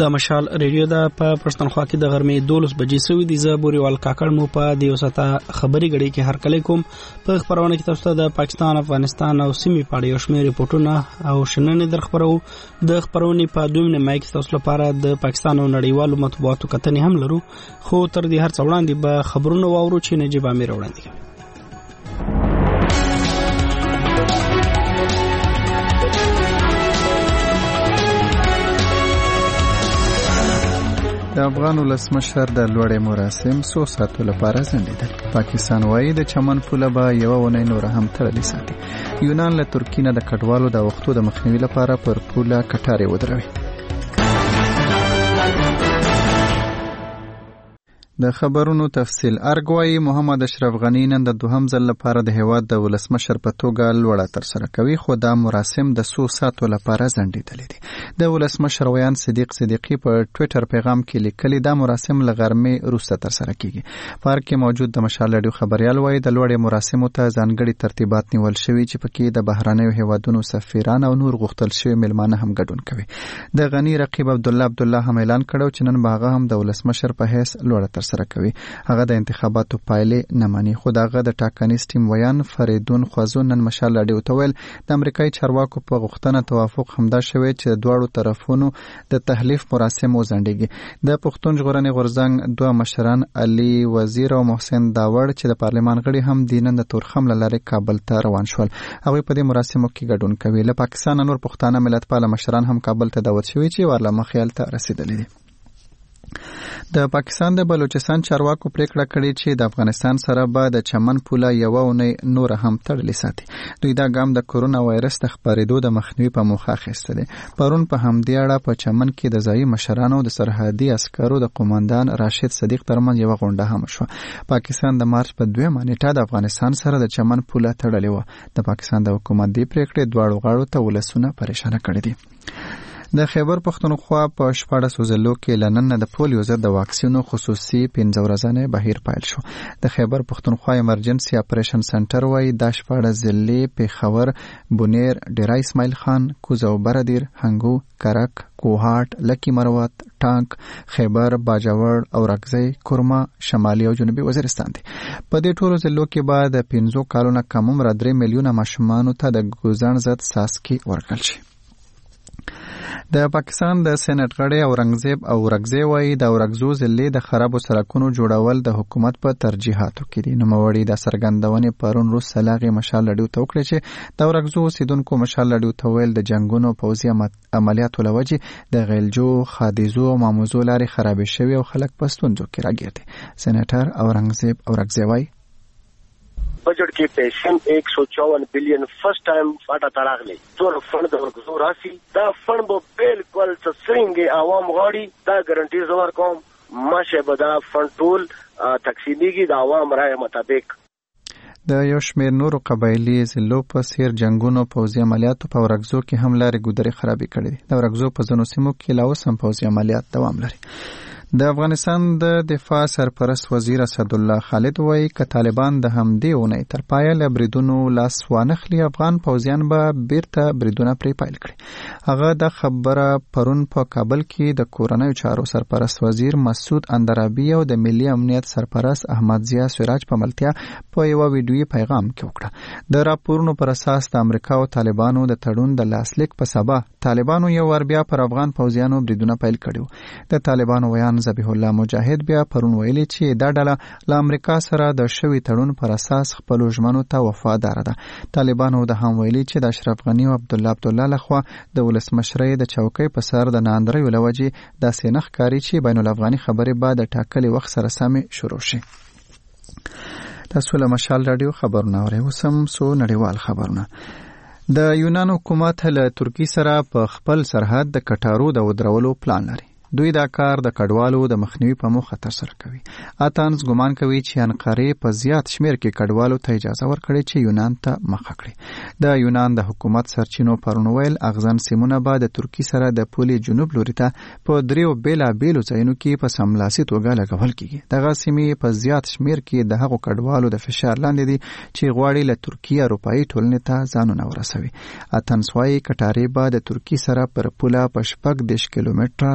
د مشال ریډیو د په پښتونخوا کې د غرمې 12 بجې سوي دي. زه بوريوال کاکړ مو په د یوساته خبري غړي کې هر کله کوم په خبرونه کې تاسو ته د پاکستان، افغانستان او سیمې په اړه یو شمېر ریپورتونه او شننې درخبرو. د خبرونې په دویمه مای کې تاسو لپاره د پاکستان او نړیوالو مطبوعاتو کتنې هم لرو، خو تر دې هر څه وړاندې به خبرونه واورو چې نجيب امیر وړاندې کوي. د افغان ولسمشر د لوړې مراسم 100 ساعتو لپاره ځنډېدل. پاکستان وايي د چمن پوله به یوه اونۍ نور هم تړلې ساتي. یونان له ترکیې نه د کډوالو د وختو د مخنیوي لپاره پر پوله کټارې ودروي. د خبرونو تفصیل. ارګوای محمد اشرف غنی نن د دوهم ځل لپاره د هیواد د ولسمشر په توګه لوړه ترسره کوي، خو دا مراسم د 100 ساعتو لپاره ځنډېدلې دي. د ولسمشر ویان صدیق صدیقی په ټوئیټر پیغام کې لیکلي دا مراسم له غرمې وروسته ترسره کیږي. پارک کې موجود د مشال رادیو خبريال وایي د لوړې مراسمو ته ځانګړي ترتیبات نیول شوي چې پکې د بهرانیو هیوادونو سفیران او نور غوښتل شوي مېلمانه هم ګډون کوي. د غنی رقیب عبدالله هم اعلان کړو چې نن به هغه هم د ولسمشر په حیث لوړه ترسره کوي. هغه د انتخاباتو پایلې نه مانی، خو دغه د ټاکنیز ټیم ویان فریدون خوازون نن مشال رادیو ته ویل د امریکایي چارواکو په غوښتنه توافق همدا شوی چې دواړو طرفونو د تحلیف مراسم وځنډيږي. د پښتون ژغورنې غورځنګ دوه مشران علي وزیر او محسن داوړ چې د پارلمان غړي هم دینن د تورخم لارې کابل ته روان شول. هغه په دې مراسمو کې ګډون کوي. له پاکستان نور پښتانه ملتپال مشران هم کابل ته دعوت شوي چې ورله مخیل ته رسیدلي دي. د پاکستان د بلوچستان چارواکو پریکړه کړې چې د افغانستان سره به د چمن پوله یوه اونۍ نور هم تړلې ساتي. دوی دا ګام د کورونا وایرس د خپرېدو د مخنیوي په موخه اخیستی دی. پرون په همدې اړه په چمن کې د ځایي مشرانو د سرحدي عسکرو د قوماندان راشد صدیق ترمنځ یوه غونډه هم شوه. پاکستان د مارچ په 2 نیټه د افغانستان سره د چمن پوله تړلې وه. د پاکستان د حکومت دې پریکړې دواړو غاړو ته ولسونه پریشانه کړي دي. د خیبر پښتونخوا په 14 ضلعو کې لنن د پولیو ضد د واکسینو خصوصي 15 ورځې بهیر پیل شو. د خیبر پښتونخوا ایمرجنسي اپریشن سنټر وايي د 14 ضلع پیښور، بونیر، ډیرا اسماعیل خان، کوزه او بردیر، هنګو، کرک، کوهاټ، لکی مروت، ټانک، خیبر، باجوړ او رګزی، کورما، شمالي او جنوبي وزیرستان دي. په دې ټولو ضلعو کې به د 15 کالونو کم عمره 3 میلیونه ماشومانو ته د ګوزن ضد څاڅکي ورکړل شي. د پاکستان د سېنات غړي اورنګزیب او رګزی وايي د اورګزو ضلع د خرابو سړکونو جوړول د حکومت په ترجیحاتو کې دي. نوموړي د څرګندونې پرون روز سلاغي مشال رادیو ته وکړه چې د اورګزو اوسیدونکو مشال رادیو ته ویل د جنگونو پوځي عملیاتو لوجې د غیلجو، خادیزو او ماموزو لارې خرابې شوي او خلک په ستونزو کې راګیر دي. سېناتر اورنګزیب او رګزی وايي بجٹ کے پیشن 154 بلین فرسٹ ٹائم فاٹا تراغلی تور فنڈ د ورګزو راسي دا فنډ به بالکل څنګه عوام غاړي دا ګارانټي زور کوم ماشه به دا فنډ ټول تقسیمیږي د عوام رائے مطابق. د یو شمېر نورو قبایلي ضلعو په څېر جنګونو پوځي عملیاتو په ورګزو کې هم لارې ګودرې خرابې کړې دي. د ورګزو په ځینو سیمو کې لا اوس هم پوځي عملیات دوام لري. د افغانستان د دفاع سرپرست وزیر اسدالله خالد وایي که طالبان د همدې اونۍ تر پایه له بریدونو لاس وانخلي افغان پوځیان به بیرته بریدونه پرې پیل کړي. هغه د خبره پرون په کابل کې د کورنیو چارو سرپرست وزیر مسعود اندرابي او د ملي امنیت سرپرست احمد ضیا سراج په ملتیا په یو ویډیویي پیغام کې وکړه. د راپورونو پر اساس د امریکا او طالبانو د تړون د لاسلیک په سبا طالبانو یو ور بیا پر افغان پوځیانو بریدونه پیل کړي. د طالبانو ویان ذبیح الله مجاهد بیا پرون ویلي چې دا ډله له امریکا سره د شوي تړون پر اساس خپلو ژمنو ته وفاداره ده. طالبانو د هم ویلي چې د اشرف غني او عبدالله لخوا د ولسمشرۍ د چوکۍ په سر د ناندریو له وجې داسې نه ښکاري چې بین الافغاني خبرې به د ټاکلي وخت سره سمې شروع شي. تاسو له مشال رادیو خبرونه اورئ. اوس هم څو نړیوال خبرونه. د یونان حکومت له ترکیې سره په خپل سرحد د کټارو د ودرولو پلان لري. دوی دا کار د کډوالو د مخنیوي په موخه ترسره کوي. اتانز ګمان کوي چې انقرې په زیات شمیر کې کډوالو ته اجازه ورکړي چې یونان ته مخه کړي. د یونان د حکومت سرچینو پرون ویل اغزن سیمونه به د ترکیې سره د پولې جنوب لوري ته په دریو بیلابیلو ځایونو کې په سملاسي توګه لګول کیږي. دغه سیمې په زیات شمیر کې د هغو کډوالو د فشار لاندې دي چې غواړي له ترکیې اروپایي ټولنې ته ځانونه ورسوي. اتانز وايي کټارې به د ترکیې سره پر پوله په 10 کیلومتره ساحه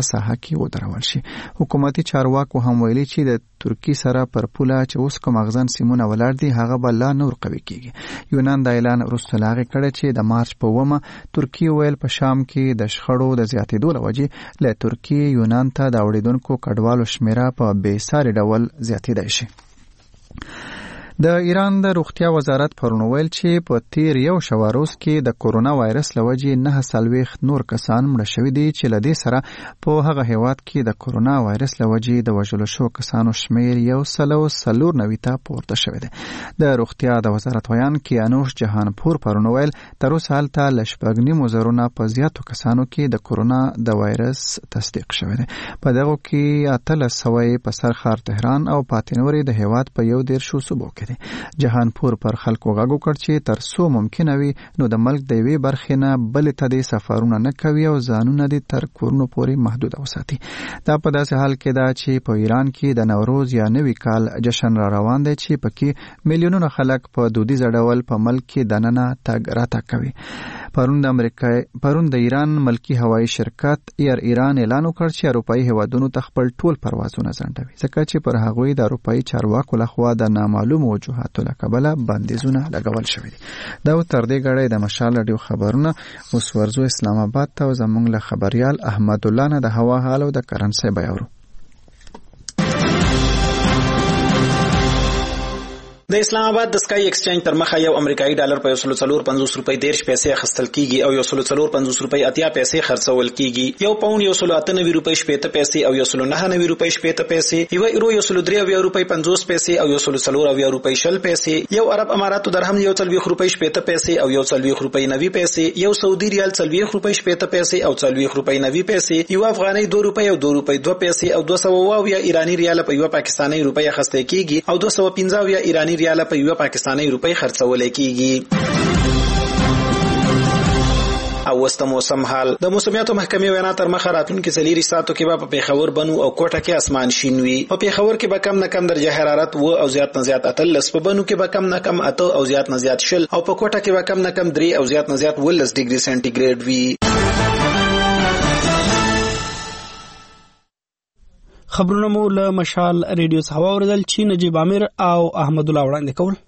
کې ودرول شي. حکومتي چارواکو هم ویلي چې د ترکی سره پر پوله چې اوس کوم اغزن سیمونه ولاړ دي هغه به لا نور قوي کیږي. یونان د اعلان وروسته لاغې کړې چې د مارچ په 9 ترکی ویل په شام کې د شخړو د زیاتېدو له وجې له ترکی یونان ته د اوړېدونکو کډوالو شمیره په بې ساري ډول زیاتېدای شي. د ایران د روغتیا وزارت پرون ویل چې په تیر یو شو روز کې د کورونا وایرس له وجې 9 نور کسان مړه شوي دي چې له دې سره په هغه هیواد کې د کورونا وایرس له وجې د وژلو شو کسانو شمیر 194 ته پورته شوی دی. د روغتیا د وزارت ویان کیانوش جهانپور پرون ویل تر اوسه هلته له 9.5 په زیاتو کسانو کې د کورونا د وایرس تصدیق شوی دی. په دغه کې 1300 په سرخار تهران او پاتې نورې د هیواد په 11 صوبو کې. جهانپور پر خلکو غږ وکړ چې تر څو ممکنه وي نو د ملک د یوې برخې نه بلې ته د سفرونه نه کوي او ځانونه دې تر کورونو پورې محدود وساتي. دا په داسې حال کې ده چې په ایران کې د نوروز یا نوي کال جشن را روان دی چې پکې میلیونونه خلک په دودیز ډول په ملک کې دننه تګ راتګ کوي. پرون د ایران ملکی هوایی شرکت ایر ایران اعلان وکړ چې اروپایي هیوادونو ته خپل ټول پروازونه ځنډوي ځکه چې پر هغوی د اروپایي چارواکو لخوا د نامعلومو وجوهاتو له کبله بندیزونه لګول شوي دي. دا تر دې غړې د مشال رادیو خبرونه اوس ورزو اسلام آباد ته زموږ له خبريال احمد الله نه د هوا حال او د کرنسي بیاورو. د اسلام آباد د سکای ایکسچینج تر مخه یو امریکایي ډالر په 140 روپۍ 10 پیسې اخیستل کیږي او 140 روپۍ 80 پیسې خرڅول کیږي. یو پاوند 198 روپۍ 70 پیسې او 199 روپۍ 70 پیسې، یو یورو 103 روپۍ 50 پیسې او 140 روپۍ 60 پیسې، یو عرب اماراتو درهم 140 روپۍ 70 پیسې او 140 روپۍ 90 پیسې، یو سعودي ریال 40 روپۍ 70 پیسې او 40 روپۍ 90 پیسې، یو افغاني 2 روپۍ او 2 روپۍ 2 پیسې او 200 ایرانی ریال په یو پاکستانی روپۍ اخیستل کیږي او 215 ایرانی ریال په یو پاکستانی روپۍ خرڅول کیږي. او وسط موسم حال د موسمیاتو محکمې وینا تر مخه راتلونکي 4 ساعتو کې په پیښور بنو او کوټه کې اسمان شین وي. په پیښور کې به کم نه کم درجه حرارت و او زیات نه زیات 13، په بنو کې به کم نه کم 8 او زیات نه زیات 0 او په کوټه کې به کم نه کم 3 او زیات نه زیات 10 ډیګري سنټیګریډ وي. خبرونه مو له مشال ریډیو څخه اوریدل چې نجیب عامر او احمد الله وړاندې کول.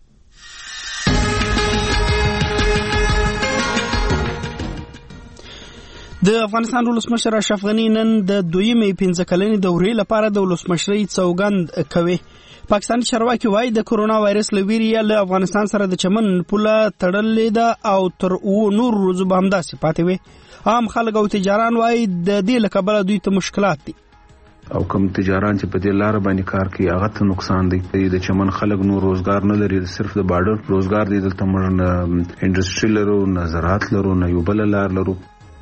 د افغانستان ولسمشر اشرف غنی نن د 15 کلنې دورې لپاره د ولسمشرۍ سوګند کوي. پاکستاني چارواکي وایي د کورونا وایرس له ویرې له افغانستان سره د چمن پوله تړلې ده او تر نور ورځو به همداسې پاتې وي. عام خلک او تجاران وایي د دې له کبله دوی ته مشکلات دي او کوم تجاران چې په دې لار باندې کار کوي هغه ته نقصان دی. د چمن خلک نور روزګار نه لري، صرف د بارډر روزګار دی. دلته موږ نه انډستری لرو، نه زراعت لرو، نه یو بل لار لرو.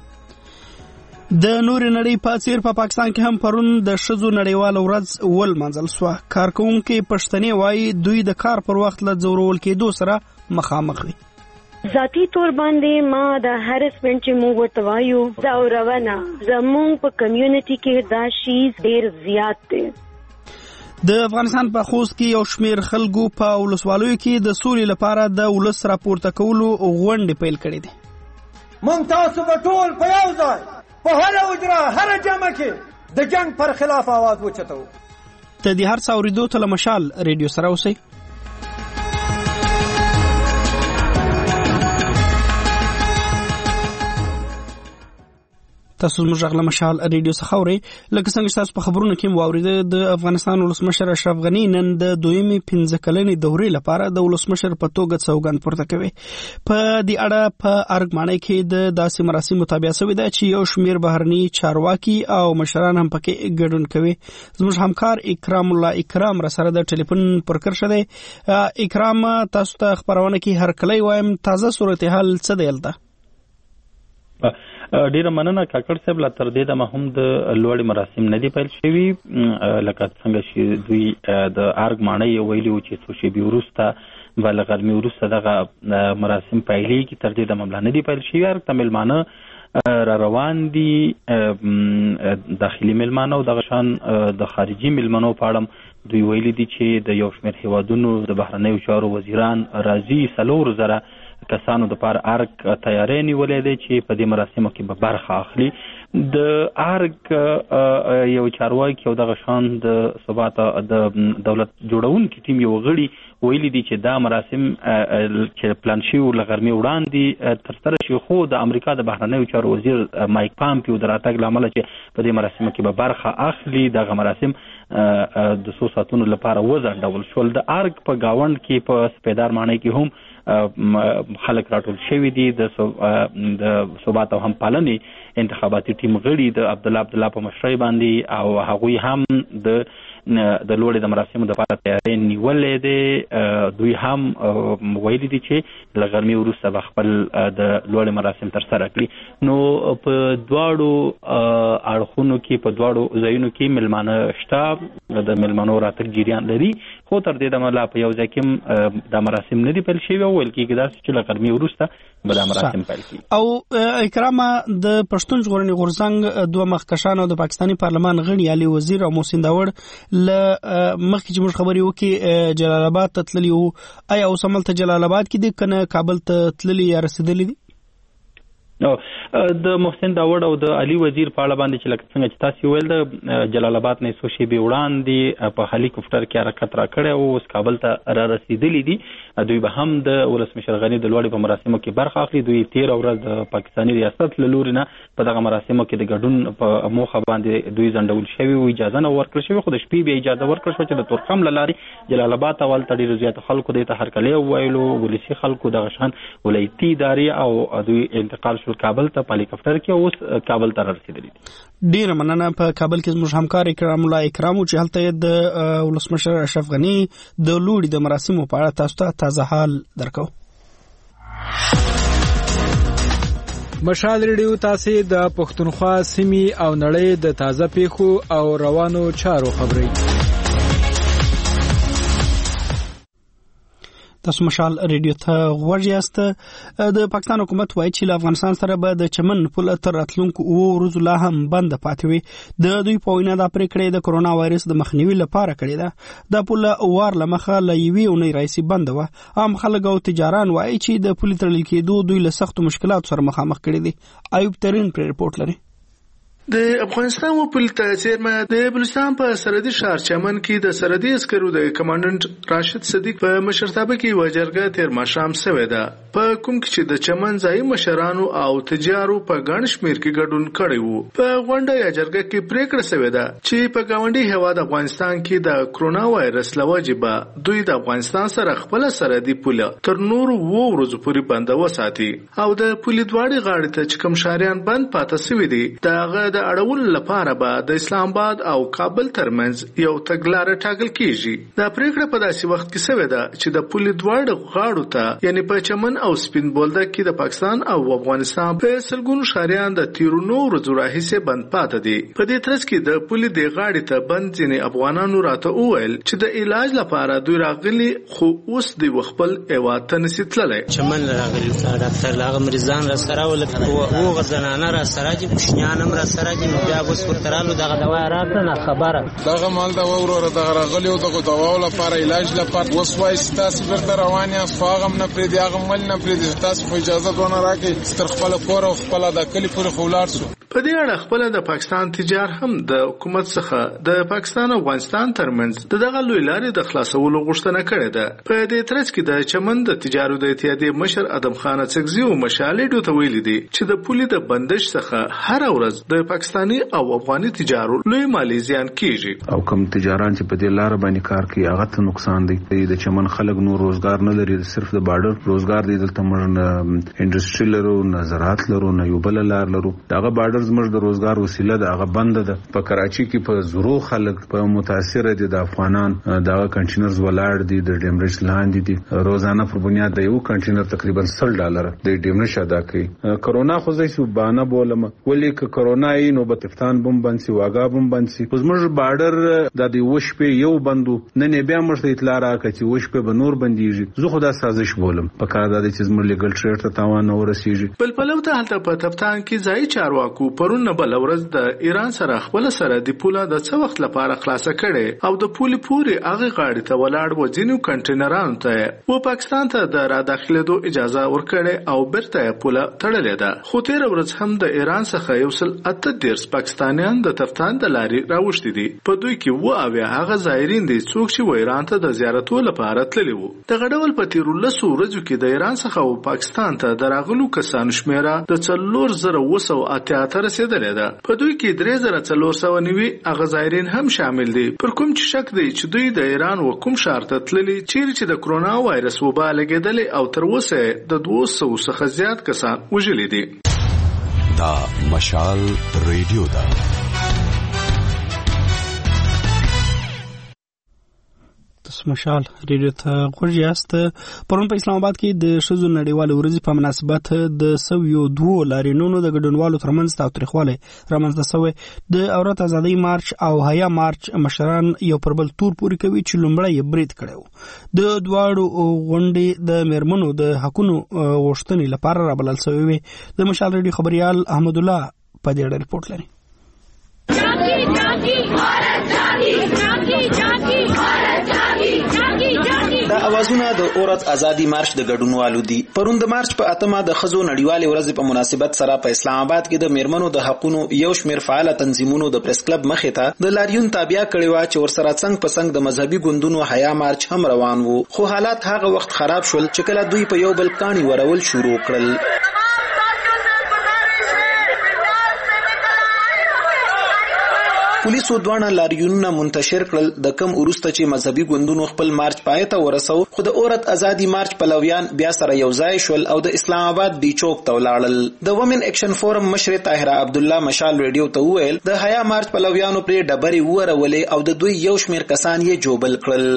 د نور نړۍ په څیر په پاکستان کې هم پرون د ښځو نړیواله ورځ ولمانځل شوه. کارکوونکي پښتنې وایي دوی د کار پر وخت له ځورول کېدو سره مخامخ وي. ذاتی طور باندې ما د هرسمنټ چې موږ ورته وایو دا روانه زموږ په کمیونټي کې دا شی ډیر زیات دی. د افغانستان په خوست کې یو شمیر خلکو په ولسوالیو کې د سولې لپاره د ولس راپورته کولو غونډې پیل کړې دي. مونږ تاسو په ټول په یو ځای په هر وجره هر جمع کې د جنگ پر خلاف आवाज وچتو. ته دې هر څه اوریدو ته مشال ریډیو سره اوسئ. تاسو موږ غل مشال ریډیو څخه اورئ. لکه څنګه تاسو په خبرونو کې واوریده د افغانستان ولسمشر اشرف غنی نن د 15 کلنې دورې لپاره د ولسمشر په توګه سوګند پورته کوي. په دې اړه په ارګمانۍ کې د داسې مراسم مطابق شوی دی چې یو شمیر بهرني چارواکي او مشران هم پکې ګډون کوي. زموږ همکار اکرام الله اکرام را سره د ټلیفون پر کرشه دی. اکرام، تاسو ته خبرونه کې هر کله وایم تازه صورتحال څه دی دلته؟ ډیره مننه کاکړ صاحب. لا تر دې د مهم د لوړ مراسم نه دی پیل شوی، لکه څنګه چې دوی د ارګ مانۍ ویلي و چې څو شی وروسته بل غرمې وروسته دغه مراسم پیلېږي. تر دې د مملا نه دی پیل شوی. ارګ ته مېلمانه را روان دي، داخلي مېلمانه او دغه شان د خارجي مېلمنو په اړه دوی ویلي دي چې د یو شمېر هیوادونو د بهرنیو چارو وزیران راځي. 4,000 کسانو د پاره ارګ تیاری نیولې ده چې په دې مراسمو کې به برخه اخلي. د ارګ یو چارواکي او دغه شان د ثبات د دولت جوړونکي ټیم یو غړي ویلي دي چې دا مراسم چې پلان شوي لغرمې وړاندې ترسره شي، خو د امریکا د بهرنیو چارو وزیر مایک پامپیو د راتګ له امله چې په دې مراسمو کې به برخه اخلي، دغه مراسم د څو ساعتونو لپاره وځنډول شول. د ارګ په گاوند کې په سپیدار ماڼۍ کې هم خلک راټول شوي دي. د ثبات او همپالنې انتخاباتي ټیم غړي د عبدالله په مشرۍ باندې او هغوی هم د لوړې د مراسمو د لپاره تیاری نیولې دی. دوی هم ویلي دي چې له غرمې وروسته به خپل د لوړې مراسم ترسره کړي. نو په دواړو اړخونو کې په دواړو ځایونو کې مېلمانه شته، د مېلمنو راتګ جریان لري، خو تر دې دمه لا په یو ځای کې دا مراسم نه دي پیل شوي او ویل کېږي داسې چې له غرمې وروسته به دا مراسم پیل کړي. او اکرامه د پښتون ژغورنې غورځنګ دوه مخکښان او د پاکستاني پارلمان غړي علي وزیر او محسن داوړ له مخکې چې موږ خبرې وکړې جلال آباد ته تللي وو، آیا اوس هملته جلال آباد کې دي کنه کابل ته تللي یا رسېدلي دي؟ د محسن داوړ او د علي وزیر په اړه باندې چې لکه څنګه چې تاسو ویل د جلال آباد نه څو شېبې وړاندې په هلیکوپټر کې حرکت راکړی او اوس کابل ته را رسېدلي دي. دوی به هم د ولسمشر غني د لوړې په مراسمو کې برخه اخلي. دوی 13 ورځ د پاکستاني ریاست له لوري نه په دغه مراسمو کې د ګډون په موخه باندې دوی ځنډول شوي او اجازه نه ورکړل شوې، خو د شپې به اجازه ورکړل شوه چې د تورخم له لارې جلال آباد ته ولته ډېرو زیاتو خلکو دې ته هرکلی وویلو، ولسي خلکو دغه شان ولایتي ادارې او دوی انتقال شول کابل ته په هلیکوپټر کې، اوس کابل ته رسېدلي دي. ډیره مننه. په کابل کې زموږ همکار اکرام الله اکرام چې هلته د ولسمشر اشرف غني د لوړې د مراسمو په اړه تاسو ته تازه حال درکو. مشال ریډیو تاسو د پښتونخوا سیمې او نړۍ د تازه پیښو او روانو چارو خبري. تاسو مشال ریډیو ته غوږ یاست. د پاکستان حکومت وایي چې له افغانستان سره به د چمن پل تر راتلونکو ورځو لا هم بند پاتې وي. د دوی په وینا دا پریکړه د کرونا وایرس د مخنیوي لپاره کړې ده. د پل وار لمخه له یوې اونۍ راځي بند و. عام خلک او تجاران وایي چې د پل تړل کېدو دوی له سخت مشکلات سره مخامخ کړي دي. ایوب ترین پر رپورت لري. د افغانستان و پل ته چیرمه د بلوچستان په سرحدي ښار چمن کې د سرحدي عسکرو د کمانډنټ راشد صدیق په مشرتابه کې وجرګه تیر ماښام شوې ده، په کوم کې چې د چمن ځای مشرانو او تجارو په ګڼ شمېر کې ګډون کړی وو. په غونډه یا جرګه کې پریکړه شوې ده چې په ګاونډي هیواد افغانستان کې د کرونا وایرس له وجې به دوی د افغانستان سره خپل سرحدي پل تر نورو 2 ورځو پورې بند وساتي او د پل دواړې غاړې ته چې کوم ښاریان بند پاتې شوي دي دغه د اړول لپاره به د اسلام آباد او کابل ترمنځ یو تګلاره ټاکل کیږي. دا پریکړه په داسې وخت کې شوې ده چې د پل دواړو غاړو ته یعنی په چمن او سپین بولدک کې د پاکستان او افغانستان په سلګونو ښاریان د تیرو 9 ورځو راهیسې بند پاتې دي. په دې ترڅ کې د پل د غاړې ته بند ځینې افغانانو راته وویل چې د علاج لپاره دوی راغلي خو اوس د خپل هیواد ته نشي تللی. چمن راغلي ډاکټر لاغه مریضان را سره ول او غزنانه را سره دي پښنیانم را سره دي بیا اوس ورترالو دغه دوا راکنه خبره دغه مال دا وروره دغه راغلی او دغه دوا لپاره علاج لپاره اوس وای تاسو ورته روان یاست فاغم نه پرې دی هغه مل نه پرې دی تاسو په اجازه دونه راکې ستر خپل کور او خپل د کلی پورې خولار شو. په دې اړه خپل د پاکستان تجار هم د حکومت څخه د پاکستان او افغانستان ترمنځ دغه لوی لارې د خلاصولو غوښتنه کړې ده. په دې ترڅ کې د چمن د تجارو د اتحادیې مشر ادم خان څکزي او مشالې ته ویلي دي چې د پولي د بندش څخه هر ورځ د پاکستاني او افغاني تجارو لوی مالی زیان کیږي او کوم تجاران چې په دې لار باندې کار کوي هغه ته نقصان دی. د چمن خلک نور روزګار نه لري، صرف د بارډر روزګار دی. دلته موږ انډستری لرو، نظارات لرو، نه یو بل لار لرو. دغه بارډر زموږ د روزګار وسیله ده، هغه بند ده. په کراچي کې په زورو خلک په متاثر دي. د افغانان دغه کنټینرز ولاړ دي، د ډیمریج لاندې دي. روزانه په بنیاد د یو کنټینر تقریبا $100 د ډیمریج ادا کوي. کرونا خو زې سو بانه بولم ولې ک کرونا یې نو بتفتان بم بنسي واګا بم بنسي زموږ بارډر د دې وش په یو بندو نن بیا مرته اطلاع راکړي چې وش په بنور بنديږي. زه خدا سازش بولم په کار د چې زموږ لیګل ټریډ ته تاوان ورسیږي. بل پلو ته حالت په تفتان کې ځای چارواکو پرون بل ورځ د ایران سره خپل سرحدي پوله د څه وخت لپاره خلاصه کړي او د پولې پوري هغه غاړي ته ولاړ و ځینو کنټینرانو ته و پاکستان ته د را داخلېدو اجازه ورکړي او برته پوله تړلې ده. خو تیر ورځ هم د ایران څخه یو سل 38 پاکستانیان د تفتان د لارې راوښتي دي. په دوی کې و اویا هغه زایرین دي څوک چې ایران ته د زیارتو لپاره تللي وو. دغه ډول په تیرو 10 ورځو کې د ایران څخه او پاکستان ته د راغلو کسانو شمیره د 4988 رسیدلې ده. په دوی کې 3490 هغه زایرین هم شامل دي. پر کوم چې شک دی چې دوی د ایران و کوم ښار ته تللي چیرې چې د کرونا وایرس وبا لګېدلې او تر اوسه د 200 څخه زیات کسان وژلي دي. دا مشال ریډیو ده. مشال ریډیو ته غوږ یاست. پرون په اسلام آباد کې د ښځو نړیوالې ورځې په مناسبت د 102 لاریونونو د ګډونوالو ترمنځ تاوتریخوالی رامنځته شوی. د عورت ازادۍ مارچ او حیا مارچ مشران یو پر بل تور پورې کوي چې لومړی یې برید کړی و. د دواړو غونډې د میرمنو د حقونو غوښتنې لپاره رابلل شوې وې. د مشال ریډیو خبریال احمد الله په دې اړه رپورټ لري. دا اوازونه د عورت ازادي مارچ د ګډونوالو دي. پرون د مارچ په 8 د ښځو نړیوالې ورځې په مناسبت سره په اسلام آباد کې د میرمنو د حقونو یو شمېر فعال تنظیمونو د پریس کلب مخې ته د لاریون تابع کړي و چې ورسره څنګ په څنګ د مذهبي ګوندونو حیا مارچ هم روان وو. خو حالات هغه وخت خراب شول چې کله دوی په یو بل کاڼي ورول شروع کړل. پولیسو دوانه لاریونونه منتشر کړل. د کم وروسته چې مذهبي ګوندونو خپل مارچ پای ته ورسو خو د عورت ازادي مارچ پلویان بیا سره یو ځای شول او د اسلام آباد ډي چوک ته ولاړل. د وومن اکشن فورم مشر طاهره عبد الله مشال ریډیو ته وویل د حیا مارچ پلویانو پر ډبري ورولې او د دوی یو شمیر کسان یې جوبل کړل.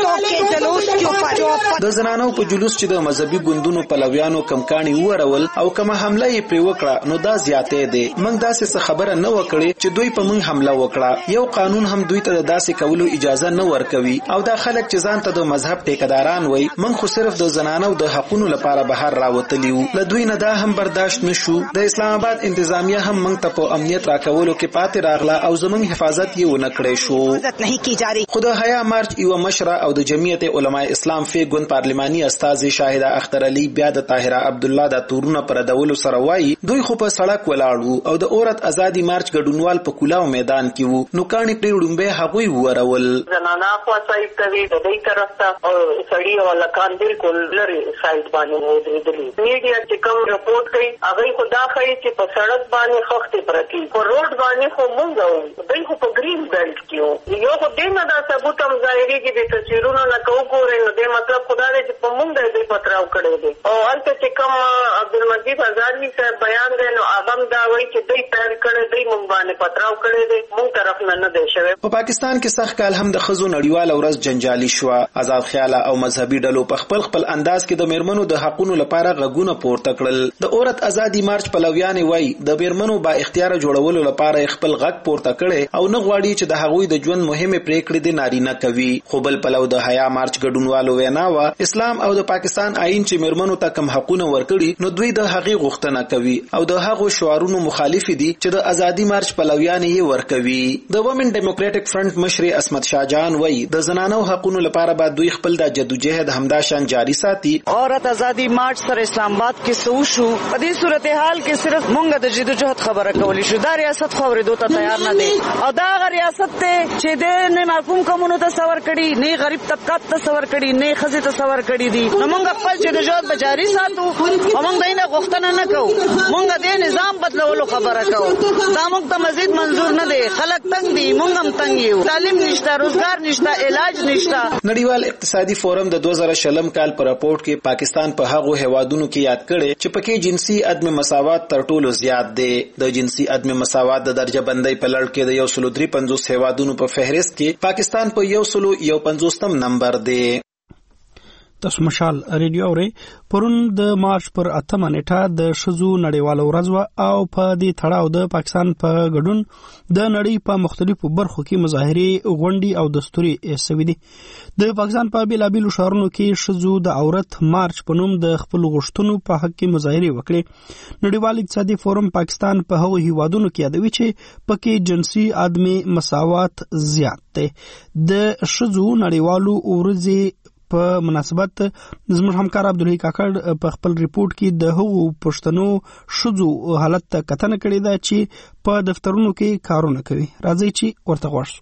د زنانو په جلوس چې د مذهبي ګوندونو پلویانو کمکانی ورول او کومه حمله یې پر وکړه نو دا زیاتې دي. موږ داسې خبره نه وکړي چې دوی په موږ حمله وکړه. یو قانون هم دوی ته داسې کولو اجازه نه ورکوي او دا خلک چې ځان ته د مذهب ټیکداران وای من خو صرف د زنانو د حقونو لپاره بهر راوتلیو. له دوی نه دا هم برداشت نشو. د اسلام آباد انتظامیه هم موږ ته په امنیت راکولو کې پاتې راغله او زموږ حفاظت یې ونه کړی شو. خو د حیا مارچ یو مشره او د جمعیت علماء اسلام فی ګوند پارلماني استاذ شاهده اختر علي بیا د طاهره عبد الله د تورونه پر دولو سره وای دوی خو په سړک ولاړو او د عورت ازادي مارچ ګډونوال په کولاو میدان کې وو. نو کانی پری وډمبه هغوی ورول. زنانا خو سایت کوي د دې طرف ته او سړی او لکان بالکل لري سایت باندې ودرېدلی. میډیا چې کوم رپورټ کوي هغه خدا کوي چې په سړک باندې خخته پرتی په روډ باندې خو مونږ دوی خو په گرین بیلټ کې یو خو دې نه دا ثبوت هم ظاهري کې د تصویرونو نه کوګورې نو دې مطلب خدا دې په مونږ دې پتراو کړی دی او البته چې کوم عبدالمجید هزاروی صاحب بیان دی نو هغه دا وایي چې دوی پیل کړی دی مونږ باندې پتراو کړی دی مونږ طرف نه دی شوی. په پاکستان کې سخت کال هم د ښځو نړیواله ورځ جنجالي شو. آزاد خیاله او مذهبي ډلو په خپل انداز کې د میرمنو د حقونو لپاره غږونه پورته کړل. د عورت ازادي مارچ پلویان وای د میرمنو با اختیار جوړولو لپاره خپل غږ پورته کړي او نه غواړي چې د هغوی د ژوند مهمه پریکړې د نارینه کوي. خو بل پلو د حیا مارچ ګډونوالو ویناوه اسلام او د پاکستان آئین چې میرمنو ته کم حقونه ورکړي نو دوی د هغې غوښتنه کوي او د هغو شعارونو مخالف دي چې د ازادي مارچ پلویان یې ورکوي. د وومن ډیموکراټک فرنٹ مشر اسمت شاه جان وای د زنانو حقونو لپاره به دوی خپل د جدوجہد همدا شان جاری ساتي. عورت ازادي مارچ سره اسلام آباد کې سوشو په دې صورتحال کې صرف مونږ د جدوجہد خبره کولی شو. دا ریاست خو ورېدو ته تیار نه دی او دا ریاست ته چې د نه محکوم کومونو ته سور کړي نه غریب طبقات ته سور کړي نه خزي ته سور کړي دي. نو مونږ خپل جدوجہد به جاری ساتو او مونږ دینه غوښتنه نه کوو. مونږ د نظام بدلولو خبره کوو. دا مونږ ته مزید منظور نه دی. خلک تنگ دي مونږ هم تنگ یو. تعلیم نشته روزګار نشته علاج نشته. نړیوال اقتصادي فورم د 2020 کال په راپورټ کې پاکستان په هغو هیوادونو کې یاد کړي چې پکې جنسي عدم مساوات تر ټولو زیات دی. د جنسي عدم مساوات د درجه بندۍ په لړ کې د 153 هیوادونو په فهرست کې پاکستان په 151 نمبر دی. تاسو مشال ریډیو اوري پرون د مارچ پر 8 نیټه د شذو نړیوال ورځ او په دې تړاو د پاکستان په ګډون د نړۍ په مختلفو برخو کې مظاهره غونډي او دستوري سوي دي د پاکستان په بیلابیلو شهرونو کې شذو د عورت مارچ په نوم د خپل غوښتنو په حق کې مظاهره وکړي نړیوال اقتصادي فورم پاکستان په هغو هیوادونو کې یادوي چې پکې جنسي عدم مساوات زیات دی د شذو نړیوالو ورځ په مناسبت زموږ همکار عبدالحی کاکړ په خپل ریپورت کې د هغو پښتنو شذو حالت ته کتنه کړې ده چې په دفترونو کې کارونه کوي راځي چې ورته غواړو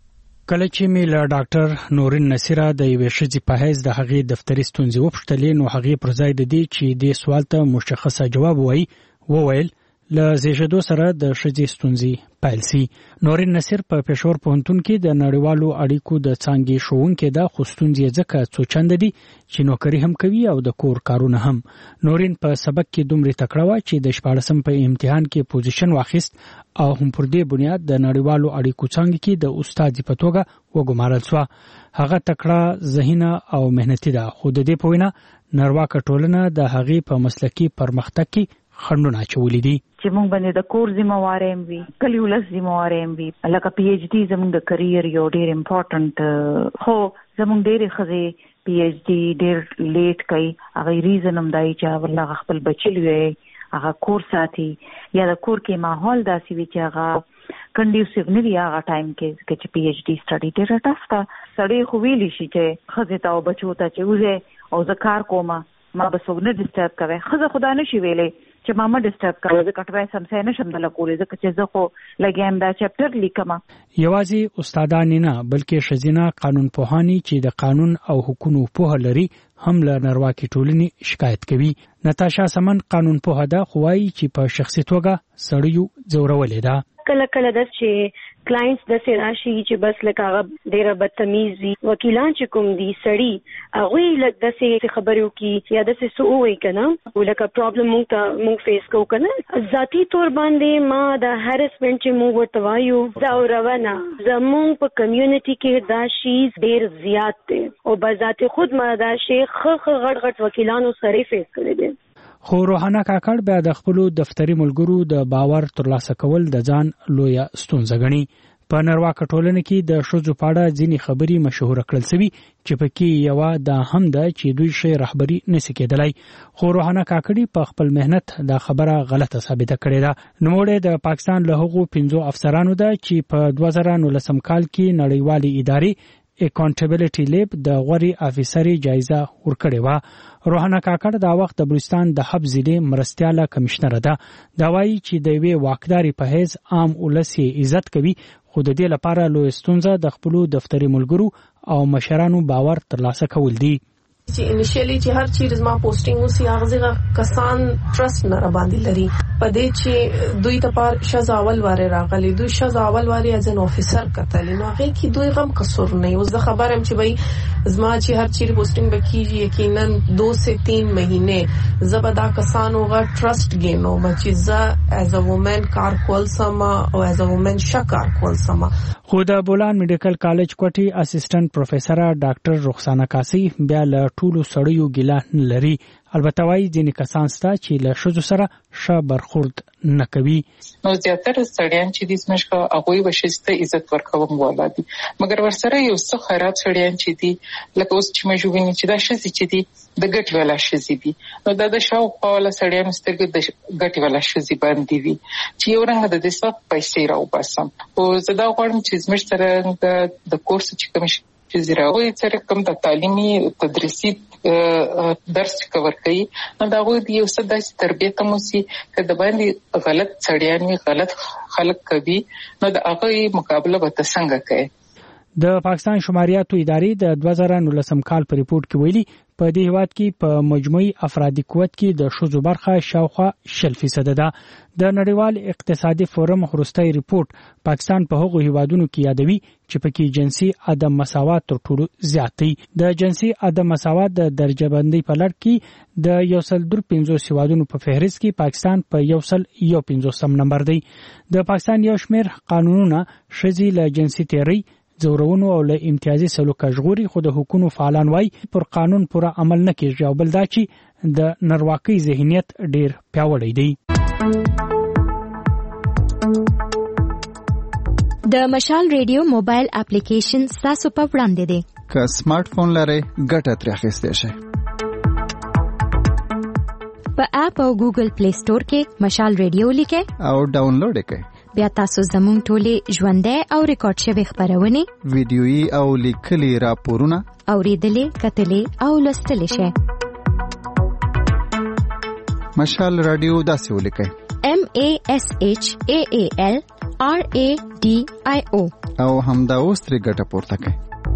کله چې مې له ډاکټر نورین نصیره د یوې ښځې په حیث د هغې دفتري ستونزې وپوښتلې نو هغې پر ځای د دې چې دې سوال ته مشخصه جواب وویل له زیږیدو سره د ښځې ستونزې پیل سي نورین نصیر په پېښور پوهنتون کې د نړیوالو اړیکو د څانګې ښوونکی ده خو ستونزې ځکه څو چنده دي چې نوکري هم کوي او د کور کارونه هم نورین په سبق کې دومره تکړه وه چې د 14 په امتحان کې پوزیشن واخیست او هم پر دې بنیاد د نړیوالو اړیکو څانګې کې د استاد په توګه وګمارل شو هغه تکړه ذهینه او مهنتي ده خو د دې په وینا نړیواله ټولنه د هغې په مسلکي پرمختګ کې خنډونه اچولي دي چې موږ باندې د کور ذمہوار هم وي کلی ولس ذمہوار هم وي لکه پی ایچ ډي زموږ د کریئر یو ډیر امپورټنت خو زموږ ډېرې ښځې پی ایچ ډي ډیر لیټ کوي هغه ریزن هم دی چې والله خپل بچی لوي هغه کور ساتي یا د کور کې ماحول داسې وي چې هغه کنډیوسیو نه وي هغه ټایم کې چې پی ایچ ډي سټډي ډېره ټف ده سړی خو ویلی شي چې ښځې ته او بچو ته چې وځي او زه کار کوم ما به څوک نه ډسټرب کوي ښځه خدا نه شي ویلی چې ما ډسټرب کوي زه کټوي سمسه نه شم د لکولې ځکه چې زه خو لګیم دا چپټر لیکم یوازې استادان نه بلکې ښځینه قانون پوهانی چې د قانون او حقوقو په لري هم له نړیوالې ټولنې شکایت کوي نتاشا سمن قانون پوهه ده خو وايي چې په شخصي توګه سړیو زورولې ده کله کله د چې کلاینټس د سراشي چې بس لکه هغه ډیره بدتمیز دي وکیلان چې کوم دي سړی هغه لکه د څه خبرو کې یا د څه سووي کنه ولکه پرابلم مونږ فیس کوو کنه ذاتی تور باندې ما د هرسمنت چې مونږ ورته وایو دا روانه زمونږ په کمیونټي کې دا شیز ډیر زیات دی او بذات خود ما دا شیخ غړ وکیلانو سره فیس کړی دي خو روحانه کاکړ بیا د خپل دفتري ملګرو د باور ترلاسه کول د ځان لویه ستونزه ګڼي په نړیواله ټولنه کې د ښځو په اړه ځینې خبرې مشهور کړل شوی چې پکې یو د هم ده چې دوی شی رهبری نشي کېدلای خو روحانه کاکړي په خپل مهنت دا خبره غلطه ثابته کړې ده نوموړی د پاکستان له هغو 15 افسرانو ده چې په 2019 کال کې نړیوالې ادارې اکاونټیبلټی لیب د غوري افیسري جایزه ورکړې و روحانه کاکړ دا وخت د بلوچستان د حب ضلع مرستیاله کمشنر ده دا وایي چې د یوې واکداري په حیث عام ولس عزت کوي خو د دې لپاره لوی ستونزه د خپل دفتري ملګرو او مشرانو باور ترلاسه کول دي چې انیشلی چې هر چیز ما پوسټینګ وسی هغه کسان ټرست نه را باندې لري پدې چې دوی ته پر شزاول واره راغلي دوی شزاول واره از ان افیسر کتل نو هغه کې دوی غم قصور نه اوس د خبرم چې بھائی زما چې هر چیز پوسټینګ وکیږي یقینا 2 سے 3 مہینے زبدا کسانو غا ټرست گینو چې ز از ا وومن کار کول سما او از ا وومن شکار کول سما خو د بولان میډیکل کالج کوټي اسسټنټ پروفیسور ډاکټر رخسانه کاسی بیا له ټولو سړیو ګیله نه لري البته وايي ځینې کسان ستا چې له ښځو سره ښه برخورد نه کوي نو زیاتره سړیان چې د سمشکو هغه وشسته عزت ورکوم ولا دي مګر ورسره یو څه خراب سړیان چې دي لکه اوس چې مجوبینه چې دا شې چې دي د ګټ ولا شې دي نو دا د شاو په ولا سړیان ستګ د ګټ ولا شې باندې وي چې یو رنګ د دې څه پیسې راو باسم او زدا غواړم چې زمشتره د کورس چې کوم چې زراوي سره کوم د تعلیمي تدریسي درس کور کوي نو دا غوډ یو څه د تربیته مو سي کله باندې غلط سړیان وی غلط خلق کوي نو د هغه مقابله به څنګه کوي د پاکستان شماریاتو ادارې د 2019 کال په ریپورت کې ویلي په دې هیواد کې په مجموعي افرادي قوت کې د ښځو برخه شاوخوا 60% ده د نړیوال اقتصادي فورم وروستي ریپورت پاکستان په هغو هیوادونو کې یادوي چې پکې جنسي عدم مساوات تر ټولو زیات دی د جنسي عدم مساوات د درجه بندي په لړ کې د 115 هیوادونو په فهرست کې پاکستان په 115 نمبر دی د پاکستان یو شمېر قانونونه ښځې له جنسي تیری زورونو او له امتیازي سلوک ژغوري، خو د حکومت فعالان وایي پر قانون پوره عمل نه کیږي او بل دا چې د نرواکۍ ذهنیت ډیر پیاوړی دی. د مشال ریډیو موبایل اپلیکیشن تاسو په وړاندې دی. که سمارټ فون لرئ ګټه ترې اخیستی شئ. په اپ او ګوګل پلی سٹور کې مشال ریډیو لیکئ او ډاونلوډ یې کړئ. بیا تاسو زموږ ټولې ژوندۍ او ریکارډ شوې خبرونه، ویډیويي او لیکلي راپورونه اوریدلې، کتلې او لوستلې شئ. مشال رادیو داسې ولیکئ: MASHAAL RADIO او همدا اوس ترې ګټه پورته کړئ.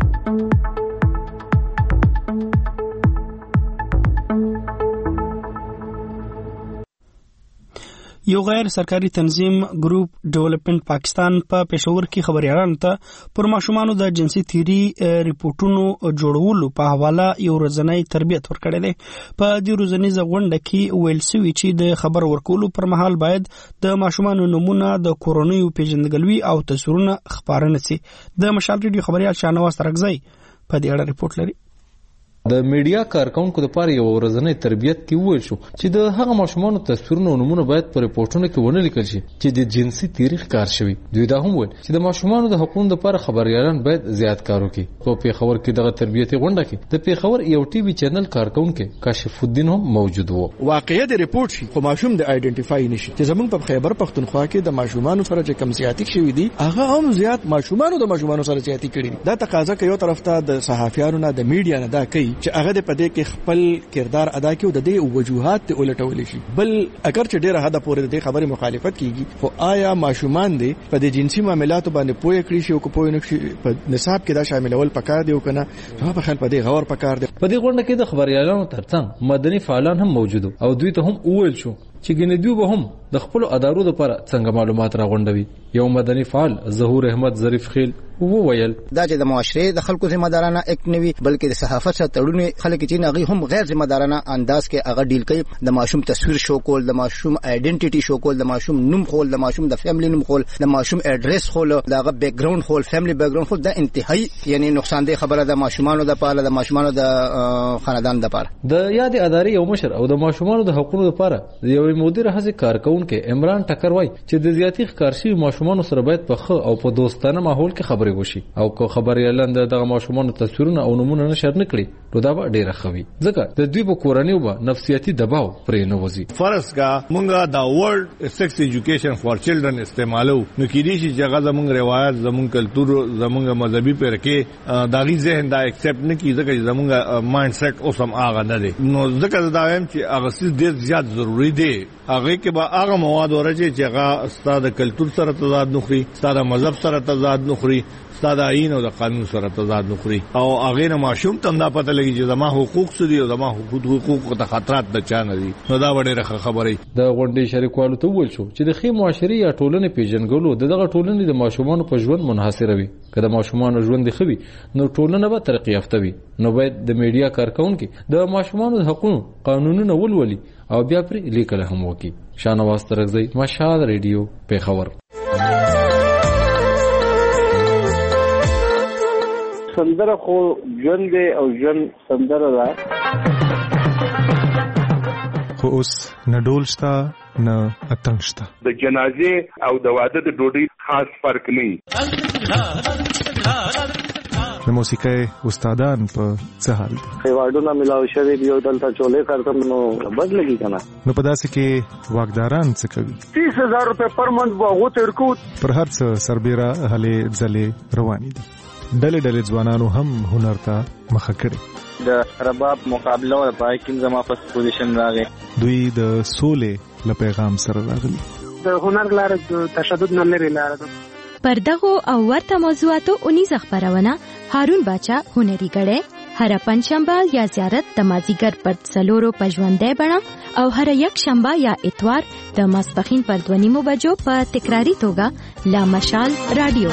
یو غیر سرکاري تنظیم ګروپ ډیولپمنٹ پاکستان په پېښور کې خبريالانو ته پر ماشومانو د جنسي تیری ریپورتونو جوړولو په حواله یو ورځنی تربیت ورکړی دی. په دې ورځنیزه غونډه کې ویل شوی چې د خبر ورکولو پر مهال باید د ماشومانو نمونه، د کورونیو پیژندګلوي او تصویرونه خبرونه سي. د مشال ریډیو خبريال شانواز ترغزی په دې اړه ریپورت لري. د میډیا کارکونکو لپاره یو ورځنی تربیت کې وویل شو چې د هغه ماشومانو تصویرونه او نمونه باید په ریپورتونو کې ونه لیکل شي چې د جنسي تاریخ کار شوی. دوی دا هم وویل چې د ماشومانو د حقوقو لپاره خبريالان باید زیات کار وکړي. په پیښور کې دغه تربیتي غونډه کې د پیښور یو ټي وي چینل کارکونکو کاشف الدین هم موجود وو. واقعیت ریپورت شي خو ماشوم د آیډنټیفای نشي چې زمونږ په خیبر پختونخوا کې د ماشومانو سره چې کم زیاتی شوی دي هغه هم زیات ماشومانو د ماشومانو سره زیاتی کړي. دا تقاضا کوي یو طرف ته د صحافیانو نه، د میډیا نه دا کوي چې هغه د پدې کې خپل کردار ادا کړي او د دې وجوهات ته ولټول شي. بل اگر چې ډیره حد پورې د خبرې مخالفت کیږي خو آیا ماشومان دي په دې جنسي معاملاتو باندې پوهه کړی شي او کو پوهه نشي په نصاب کې دا شاملول پکار دی او کنه په خپل په دې غور پکار دی. په دې غونډه کې د خبريالانو ترڅنګ مدني فعالان هم موجود او دوی ته هم وویل شو چې ګنې دوی به هم د خپل ادارو لپاره څنګه معلومات راغونډوي. یو مدني فعال ظهور احمد ظریف خیل وویل دا چې د معاشره د خلکو ذمہ دارانه اک نوي بلکې د صحافت سره تړونی خلک چې نه هم غیر ذمہ دارانه انداز کې هغه ډیل کوي. د ماشوم تصویر شو کول، د ماشوم آیډنټیټي شو کول، د ماشوم نوم خول، د ماشوم د فیملی نوم خول، د ماشوم اډریس خول، دغه بیک ګراوند خول، فیملی بیک ګراوند خول. دا انتهایی یعنی نقصان ده خبره د ماشومانو د پاره، د ماشومانو د خاندان د پاره. د یاد ادارې یو مشر او د ماشومانو د حقوقو لپاره یو مدیر هڅه کارکونکو عمران ټکر وای چې د زیاتی ښکارشي ماشومانو سره باید په خو او په دوستانه ماحول کې خبرې وشي او کو خبريالان دغه ماشومانو تصویرونه او نمونه نشر نه کړي نو دا به ډیره خوي ځکه د دوی په کورنیو به نفسیاتي دباو پرې نه وځي. فرض کا مونږه دا ورلد سیکس ایجوکیشن فار چلډرن استعمالو نو کېدی شي چې هغه زمونږ روایت، زمونږ کلچر، زمونږ مذهبي پرکې داغي ذهن دا ایکسپټ نه کیږي ځکه زمونږ مایند سیټ اوسم هغه نه دی. نو ځکه دا وایم چې هغه ډیر زیات ضروری دی. هغه کې به هغه مواد ورچې چې هغه ستاسو کلچر سره تضاد نه خوري، ستاسو مذهب سره تضاد نه خوري، ستاسو آئین او د قانون سره تضاد نه خوري او هغه نه ماشوم ته دا پته لګي چې زما حقوق څه دي او زما حقوق ته خطرات د چا نه دي. نو دا ډېره خبره د غونډې شریکوالو ته وویل شو چې د خې معاشري یا ټولنې پیژنګلو دغه ټولنې د ماشومانو په ژوند منحصر وي. کله ماشومانو ژوند دی خوي نو ټولنه به ترقی یافته وي. نو باید د میډیا کارکونکو د ماشومانو د حقوقو قانونونه ولولي او بیا پر لیکل هم وکړي. شانواز ترغزی، مشال ریډیو، پیښور. سندره خو ژوند دی او ژوند سندره ده. خو اوس نه ډول شته نه اتڼ شته. د جنازې او د واده د ډوډۍ خاص فرق نه. د موسیقۍ استادان په څه حال دي؟ ایوارډونه ملاو شوي دي او دلته چولې کارتم نو بد لګي کنه. نو په داسې کې واګداران څه کوي؟ 30,000 روپے پر منث واغو تر کو پر هر څه سربېره هلې ځلې روانې دي. ډلې ځوانانو هم هنر ته مخه کړي. د رباب مقابله او پای کې زما په پوزیشن راغی. دوی د سولې له پیغام سره راغلي. د هنر لاره د تشدد نه لري لاره ده. پر دغه او ورته موضوعاتو 19 خبرونه هارون باچا هنري غړې هر پنځشنبه یا زیارت د مازیګر پر څلورو پژوندې بڼه او هر یک شنبه یا اتوار د ماسپخین پر 2:30 بجو په تکراری توګه لا مشال رادیو.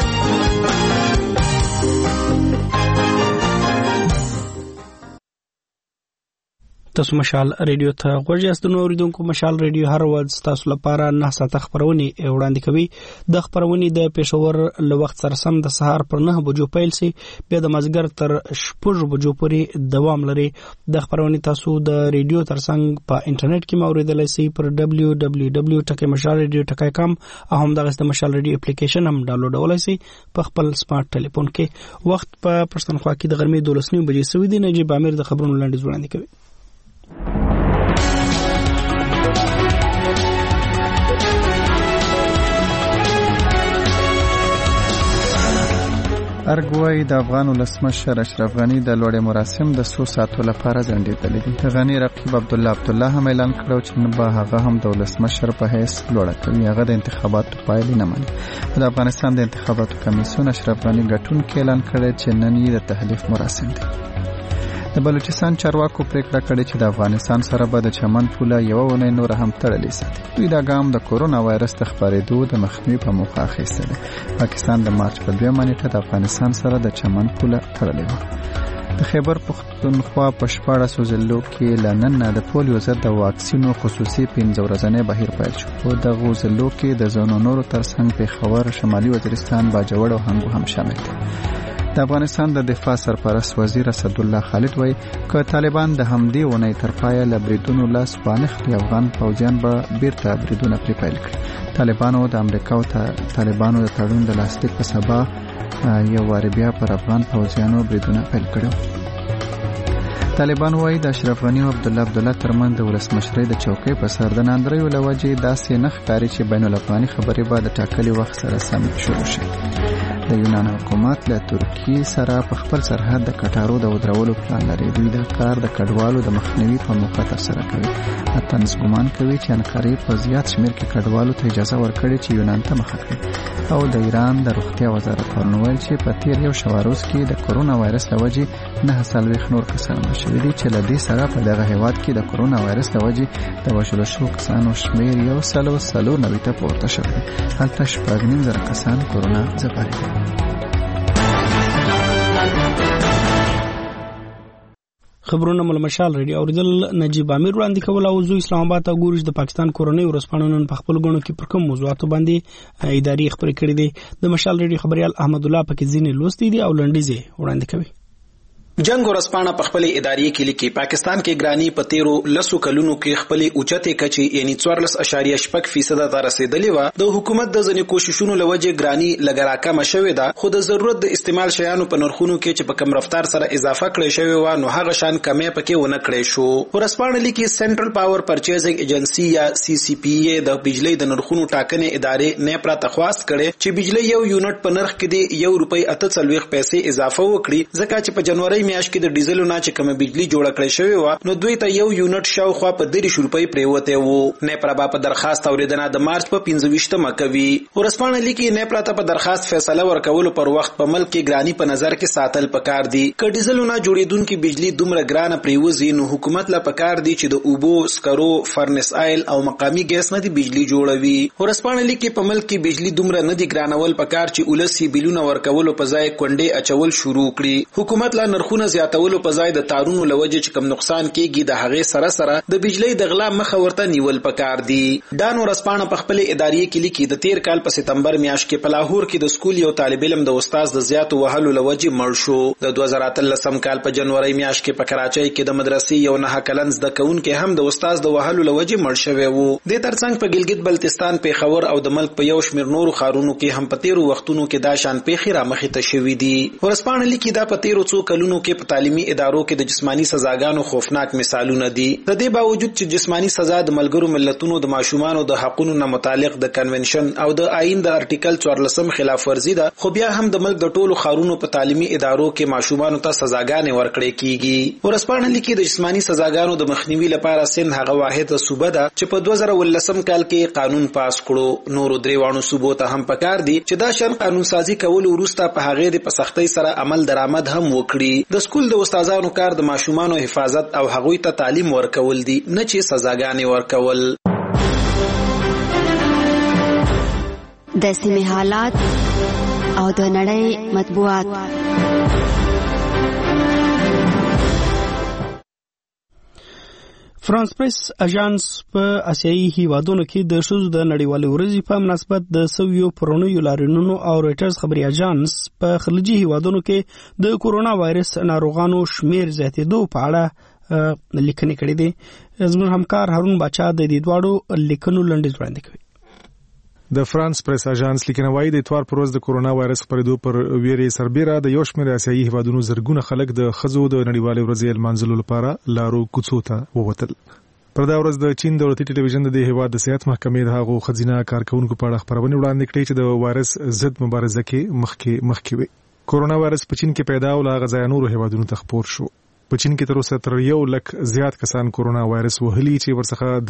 تاسو مشال ریډیو ته غوږی یاست. نو اوریدونکو مشال ریډیو هر ورځ تاسو لپاره 9 ساعته خبرونه وړاندې کوي. د خبرونه د پېښور له وخت سره سم د سهار پر 9 بجو پیل سي بیا د مازګر تر 6 بجو پورې دوام لري. د خبرونه تاسو د ریډیو ترڅنګ په انټرنیټ کې موریدلای شئ پر www.mashalradio.com او هم د مشال ریډیو اپلیکیشن هم ډاونلوډولای شئ په خپل سمارټ ټلیفون کې. وخت په پښتونخوا کې د غرمې 12 بجې سوي دی. نجیب امیر د خبرونو لاندې وړاندې کوي. ارګوای د افغان ولسمشر اشرف غنی د لوړې مراسم د 100 ساعتو لپاره ځنډېدلې دي. غنی رقیب عبدالله هم اعلان کړو چې به هغه هم د ولسمشر په حیث لوړه کوي. هغه د انتخاباتو پایلې نه مني. د افغانستان د انتخاباتو کمیسیون اشرف غنی ګټونکي اعلان کړی چې نن یې د تحلیف مراسم دي. د بلوچستان چارواکو پریکړه کړې چې د افغانستان سره به د چمن پوله یو ونې نور هم تړلې ساتي. دوی دا ګام د کورونا وایرس د خپرېدو د مخنیوي په موخه اخیستی دی. پاکستان د مارچ په 2 نیټه د افغانستان سره د چمن پوله تړلې وه. د خیبر پښتونخوا په 14 ضلعو کې لنن د پولیو ضد د واکسینو خصوصي 15 ورځنی بهیر پیل شو. په دغه ضلعو کې د ځینو نورو ترڅنګ پېښور، شمالي وزیرستان، باجوړ او هنګو هم شامل دي. د افغانستان د دفاع سرپرست وزیر اسد الله خالد وایي که طالبان د همدې ونې تر پایه له بریدونو لاس وانخلي افغان پوځیان به بیرته بریدونه پرې پیل کړي. طالبانو د امریکا او طالبانو د تړون د لاسلیک په سبا یو وار بیا پر افغان پوځیانو بریدونه پیل کړي. طالبان وایي د اشرف غنی او عبدالله ترمن د ولسمشرۍ د چوکۍ په سر د ناندریو لوجې داسې نه ښکاري چې بین الافغاني خبرې به د ټاکلي وخت سره سم شروع شي. د یونان حکومت له ترکیې سره په خپل سرحد د کټارو د ودرولو پلان لري. دوی دا کار د کډوالو د مخنیوي په موخه ترسره کوي. اتنس ګمان کوي چې انقرې په زیات شمېر کې کډوالو ته اجازه ورکړي چې یونان ته مخه کړي. او د ایران د روغتیا وزارت وویل چې په تیر یو شواروز کې د کورونا وایرس له وجې 9 نور کسان مړه شوي دي چې له دې سره په دغه هیواد کې د کورونا وایرس له وجې د وژلو شوو کسانو شمېر 194 ته پورته شوی. هلته 9,000 کسان کورونا ځپلي دي. خبرونه مل مشال ریډیو اوریدل نجیب امیر وړاندې کول. او زو اسلام آباد ته ګورج د پاکستان کورنۍ ورسپانونو په خپل غونو کې پر کوم موضوعاتو باندې اداري خبرې کړې دي. د مشال ریډیو خبريال احمد الله پکې ځینې لوستي دي او لنډیزه وړاندې کوي. جنگ ورسپانه په خپل اداري کې لیکي پاکستان کې ګرانی په 13 کلونو کې خپل اوچته کچې یعنی 14.8% ته رسیدلې و. د حکومت د ځنې کوششونو لوجه ګرانی لګرا کم شوې ده. خو د ضرورت د استعمال شیانو په نرخونو کې چې په کم رفتار سره اضافه کړې شوې و نو هغه شان کمې پکې ونه کړې شو. ورسپانه لیکي سنټرل پاور پرچیزینګ ایجنسی یا CCPA د بجلی د نرخونو ټاکنې ادارې نه پراته خواست کړي چې بجلی یو یونټ په نرخ کې د ₹1.48 اضافه وکړي ځکه چې په جنوري میاشت کې د ډیزلو نه چې کوم بجلی جوړه کړې شوې و نو دوی ته یو یونټ شاوخوا په ₹30 پریوته وو. نه پربا په درخواست اوریدنه د مارچ په 25 کوي. ورسپانه لیکي نه پراته په درخواست فیصله ورکول پر وخت په ملک کې ګرانی په نظر کې ساتل پکار دي. ک ډیزلو نه جوړیدونکو بجلی دومره ګرانه پریوزي نو حکومت لا پکار دي چې د اوبو سکرو فرنس آیل او مقامی ګیس نه دی بجلی جوړوي. ورسپانه لیکي په ملک کې بجلی دومره نه دی ګرانول پکار چې ولسی بلونه ورکول په ځای کونډې اچول شروع کړي. حکومت لا نرخونه زیاتولو په ځای د تارونو لوجه چې کم نقصان کیږي د هغه سره د بجلی د غلا مخه ورته نیول پکار دي. ډان ورسپانه په خپل اداري کې لیکي د 13 کال په سپتمبر میاشت کې په لاهور کې د سکول یو طالب علم د استاد د زیاتو وهلو لوجه مړ شو. د 2013 کال په جنوري میاشت کې په کراچۍ کې د مدرسې یو 9 کلن زده کوونکي هم د استاد د وهلو لوجه مړ شوی وو. د ترڅنګ په ګلګت بلتستان پېښور او د ملک په یو شمېر نورو ښارونو کې هم په 13 وختونو کې دا شان پیښې را مخې ته شوې دي. ورسپانه لیکي دا په 13 کلونو کې په تعلیمي ادارو کې د جسمانی سزاګانو خوفناک مثالونه دي. د دې باوجود چې جسمانی سزا د ملګرو ملتونو د ماشومانو د حقوقو نه متعلق د کنونشن او د آئین د ارټیکل 14 خلاف ورزي ده خو بیا هم د ملک د ټولو خارونو په تعلیمي ادارو کې ماشومانو ته سزاګانې ورکړې کیږي. ورسپانه لیکي د جسمانی سزاګانو د مخنیوي لپاره سند هغه واحد صوبه ده چې په 2013 کال کې قانون پاس کړو. نورو دریوانو صوبو ته هم پکار دي چې دا شان قانون سازي کول وروسته په هغه د پسختۍ سره عمل درآمد هم وکړي. د سکول د استادانو کار د ماشومانو حفاظت او هغوی ته تعلیم ورکول دي نه چې سزاګانې ورکول. د سیمې حالات او د نړۍ مطبوعات. فرانس پریس اژانس په اسیایي هیوادونو کې د ښځو د نړیوالې ورځې په مناسبت د سویو پرونیو لاریونونو او رويټرز خبري اژانس په خلیجي هیوادونو کې د کورونا وایرس ناروغانو شمیر زیاتېدو په اړه لیکنې کړې دي. زموږ همکار هارون باچا د دې دواړو لیکنو لنډیز وړاندې کوي. د فرانس پریس اژانس لیکنه وايي د اتوار پر ورځ د کورونا وایرس خپرېدو پر ویرې سربېره د یو شمېر اسیایي هیوادونو زرګونه خلک د ښځو د نړیوالې ورځې لمانځلو لپاره لارو کوڅو ته ووتل. پر دا ورځ د چین دولتي ټلویزیون د هیواد د صحت محکمې د هغو ښځینه کارکونکو په اړه خبرونه وړاندې کړې چې د وایرس ضد مبارزه کې مخکې وي. کورونا وایرس په چین کې پیدا او له هغه ځایه نورو هیوادونو ته خپور شو. په چین کې تر اوسه تر 1 لک زیات کسان کورونا وایرس وهلي چې ورڅخه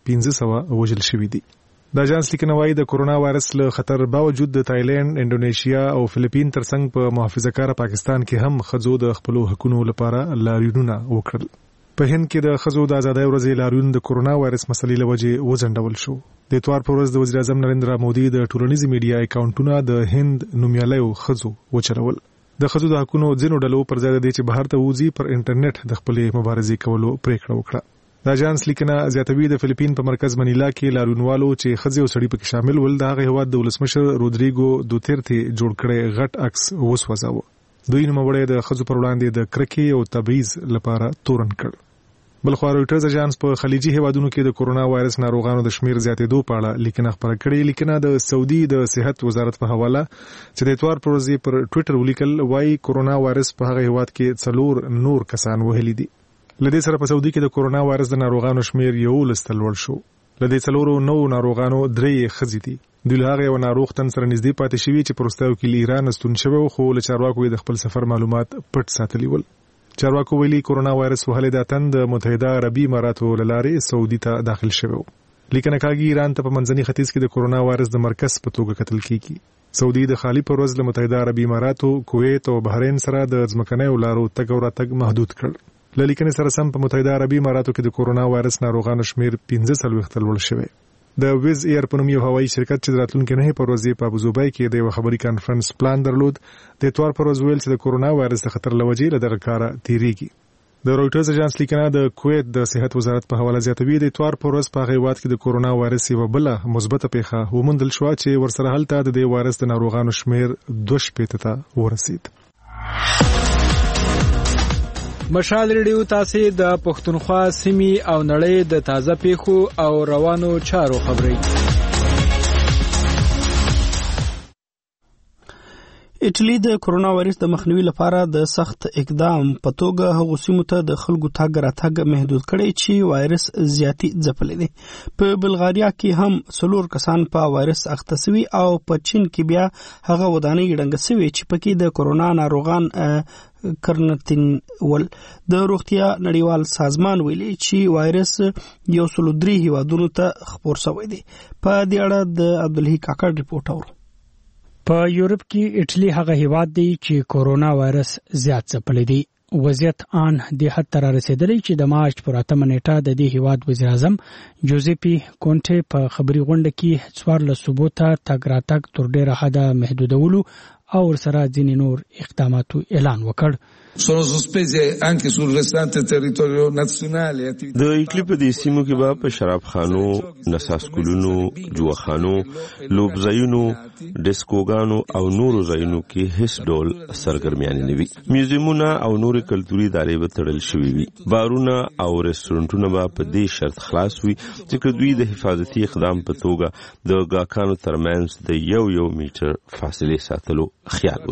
3500 وژل شوي دي. د اژانس لیکنه وايي د کورونا وایرس له خطر باوجود د تایلند، انډونیشیا او فلیپین ترڅنګ په محافظه‌کار پاکستان کې هم ښځو د خپل حقوقو لپاره لاریونونه وکړل. په هند کې د ښځو د ازادۍ ورځې لاریون د کورونا وایرس مسلې له وجې وځنډول شو. د اتوار پر ورځ د وزیر اعظم نریندرا مودي د ټولنیزي میډیا اکاونټونه د هند نومیالیو ښځو وچلول. د ښځو د حقوقو ځینو ډلو پر ځای د دې چې بهر ته وځي پر انټرنیټ د خپلې مبارزې کولو پریکړه وکړه. د اژانس لیکنه زیاتوي د فلیپین په مرکز منیلا کې لاریونوالو چې ښځې او سړي پکې شامل ول د هغه هیواد د ولسمشر رودریګو دوتیرته جوړ کړی غټ عکس وسوځاوه. دوی نوموړی د ښځو پر وړاندې د کرکې او تبعیض لپاره تورن کړ. بلخو رويټرز اژانس په خلیجي هیوادونو کې د کورونا وایرس ناروغانو د شمیر زیاتېدو په اړه لیکنه خبره کړې. لیکنه د سعودي د صحت وزارت په حواله چې د اتوار پر ورځ پر ټوئیټر ولیکل وايي کورونا وایرس په هغه هیواد کې 4 نور کسان وهلي دي. لدې سره په سعودي کې د کورونا وایرس د ناروغانو شمیر 11 ته لوړ شو. لدې 4 نو ناروغانو 3 ښځې دي. دوی له هغه یو ناروغ تن سره نږدې پاتې شوي چې پروستاو کې ایران ستون شوی خو له چارواکو د خپل سفر معلومات پټ ساتلي ول. چارواکو ویلي کورونا وایرس وهلې د تن د متحده عربي اماراتو لارې سعودي ته داخل شوی. لیکنه کاږي ایران ته په منځني ختیځ کې د کورونا وایرس د مرکز په توګه کتل کیږي. سعودي د خالی پر ورځ له متحده عربي اماراتو، کویت او بحرین سره د ځمکنیو لارو تګ او راتګ محدود کړ. له لیکنې سره سم په متحده عربي اماراتو کې د کورونا وایرس ناروغانو شمیر 45 ته لوړ شوی. د ویز ایر په نوم یو هوایي شرکت چې د راتلونکي نه په ورځ په ابوظبي کې د یو خبري کانفرنس پلان درلود د اتوار پر ورځ ویل چې د کورونا وایرس د خطر لوجې له دغه کار تیریږي. د رويټرز اژانس لیکنه د کویت د صحت وزارت په حواله زیاتوي د اتوار پر ورځ په هیواد کې د کورونا وایرس یو بل مثبته پیښه وموندل شو چې ورسره هلته د دې وایرس د ناروغانو شمیر 2 ته ورسید. مشال ریډیو تاسو د پښتونخوا سیمې او نړۍ د تازه پیښو او روانو چارو خبري. ایټالي د کورونا وایرس د مخنیوي لپاره د سخت اقدام په توګه هغو سیمو ته د خلکو تګ راتګ محدود کړي چې وایرس زیاتی ځپلې دي. په بلغاریا کې هم 4 کسان په وایرس اخته شوي او په چین کې بیا هغه ودانۍ ډنګ شوي چې پکې د کورونا ناروغان کرنتین ول. د روغتیا نړیوال سازمان ویلي چې وایرس 103 هیوادونو ته خپور شوی دی. په دې اړه د عبدالحی کاکړ ریپورت اورو. په یورپ کې ایټالي هغه هیواد دی چې کورونا وایرس زیات ځپلی دی. وضعیت آن د حد ته رسیدلی چې د مارچ پر 8 نیټه د دې هیواد وزیر اعظم جوزیپی کونټه په خبري غونډه کې 14 صوبو ته تګ راتګ تر ډیره حده محدودولو او ورسره ځینې نور اقداماتو اعلان وکړ. sono sospese anche sul restante territorio nazionale. د ایټالي په دې سیمو کې به په شرابخانو، نساسکولونو، جوخانو، لوبځایونو، ډیسکوګانو او نورو ځایونو کې هیڅ ډول سرګرمیانې نه وي. میوزیمونه او نورې کلتوري ادارې به تړل شوي وي. بارونه او رستورانټونه به په دې شرط خلاص وي چې دوی د حفاظتي اقدام په توګه د ګاکانو ترمنځ د 1 میټر فاصله ساتلو خیال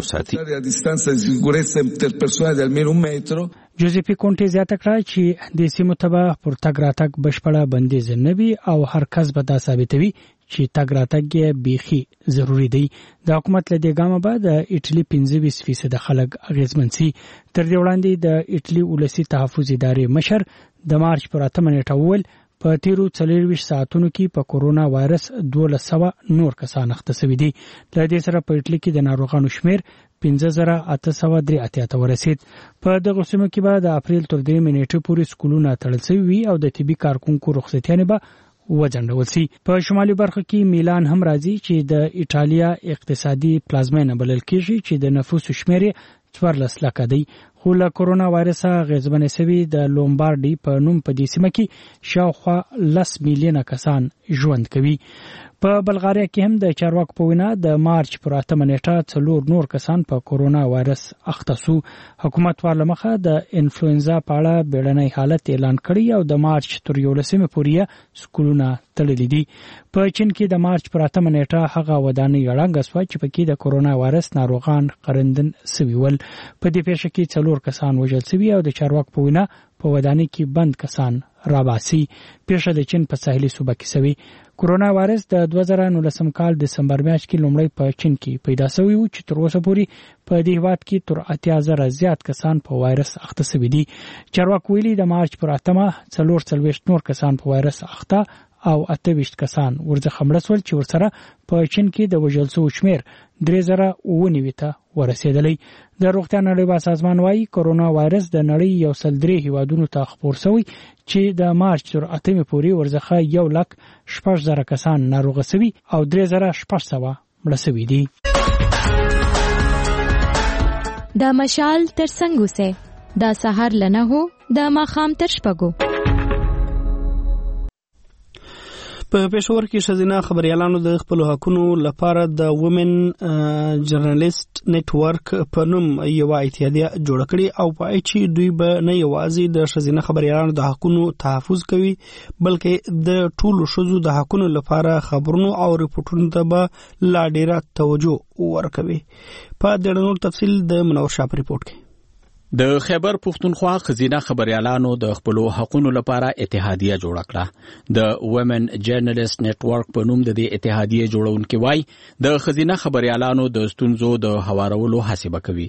وساتي. جوزیپی کونټه زیاته کړه چې د سیمو ته پر تګ راتګ بشپړه بندیز نه وي او هر کس به دا ثابتوي چې تګ راتګ یې بیخي ضروری دی. د حکومت له دې ګامه بعد د ایټالي 25% خلک اغیزمن سي. تر دې وړاندې د ایټالي ولسی تحفظ ادارې مشر د مارچ پر 8 نیټه ول په تیرو 24 ساعتونو کې په کورونا وایرس 1200 نور کسان اخته شوي دي. له دې سره په ایټالي کې د ناروغانو شمیر 5883 ته ورسید. په دغه سیمو کې به د اپریل تر 3 نیټې پورې سکولونه تړل شوي وي او د طبي کارکونکو رخصتیانې به وځنډول شي. په شمالي برخه کې میلان هم راځي چې د ایټالیا اقتصادي پلازمینه بلل کېږي چې د نفوس شمیر 14 لکه دی. خو له کورونا وایرس غیزبنې سوي د لومبارډي په نوم په دې سیمه کې شاوخوا 10 میلیونه کسان ژوند کوي. په بلغاریا کې هم د چارواکو په وینا د مارچ پر 8 نیټه 4 نور کسان په کورونا وایرس اخته شو. حکومت ورلمخه د انفلوئنزا په اړه بیړنی حالت اعلان کړی او د مارچ تر 11 پورې سکولونه تړلي دي. په چین کې د مارچ پر 8 نیټه هغه ودانۍ اړنګ شوه چې پکې د کورونا وایرس ناروغان قرندن سوي ول. په دې پیښه کې 4 کسان وژل شوي او د چارواکو په وینا په ودانۍ کې بند کسان راباسي. پیښه د چین په ساحلي صوبه کې شوې. کورونا وایرس د 2019 کال دسمبر میاشت کې لومړی په چین کې پیدا شوی و چې تر اوسه پورې په دې هیواد کې تر 80,000 زیات کسان په وایرس اخته شوي دي. چارواکو ویلي د مارچ پر 8 44 نور کسان په وایرس اخته او 28 کسان ورڅخه مړه شول چې ورسره په چین کې د وژل شوو شمېر 3019 ته ورسېدلی. د روغتیا نړیوال سازمان وايي کورونا وایرس د نړۍ 103 هیوادونو ته خپور شوی چې د مارچ تر 8 پورې ورڅخه 1,06,000 کسان ناروغه شوي او 3,600 مړه شوي دي. د مشال تر څنګ اوسه د سحر لنه هو د ماخام تر شپږو. په پېښور کې ښځینه خبريالانو د خپل حقونو لپاره د وومن جرنالیست نتورک په نوم یو اتحادیه جوړ کړې او په چې دوی به نه یوازې د ښځینه خبريالانو د حقونو تحفظ کوي بلکې د ټولو ښځو د حقونو لپاره خبرونو او ریپورتونو ته به لا ډیره توجه ورکوي. په دې ډول تفصیل د منور شاه ریپورت کې د خیبر پښتونخوا خزینه خبريالانو د خپل حقونو لپاره اتحادیه جوړ کړه. د وومن جرنالیست نتورک په نوم د دې اتحادیه جوړونکو وای د خزینه خبريالانو د ستونزو د هوارولو هڅه وکوي.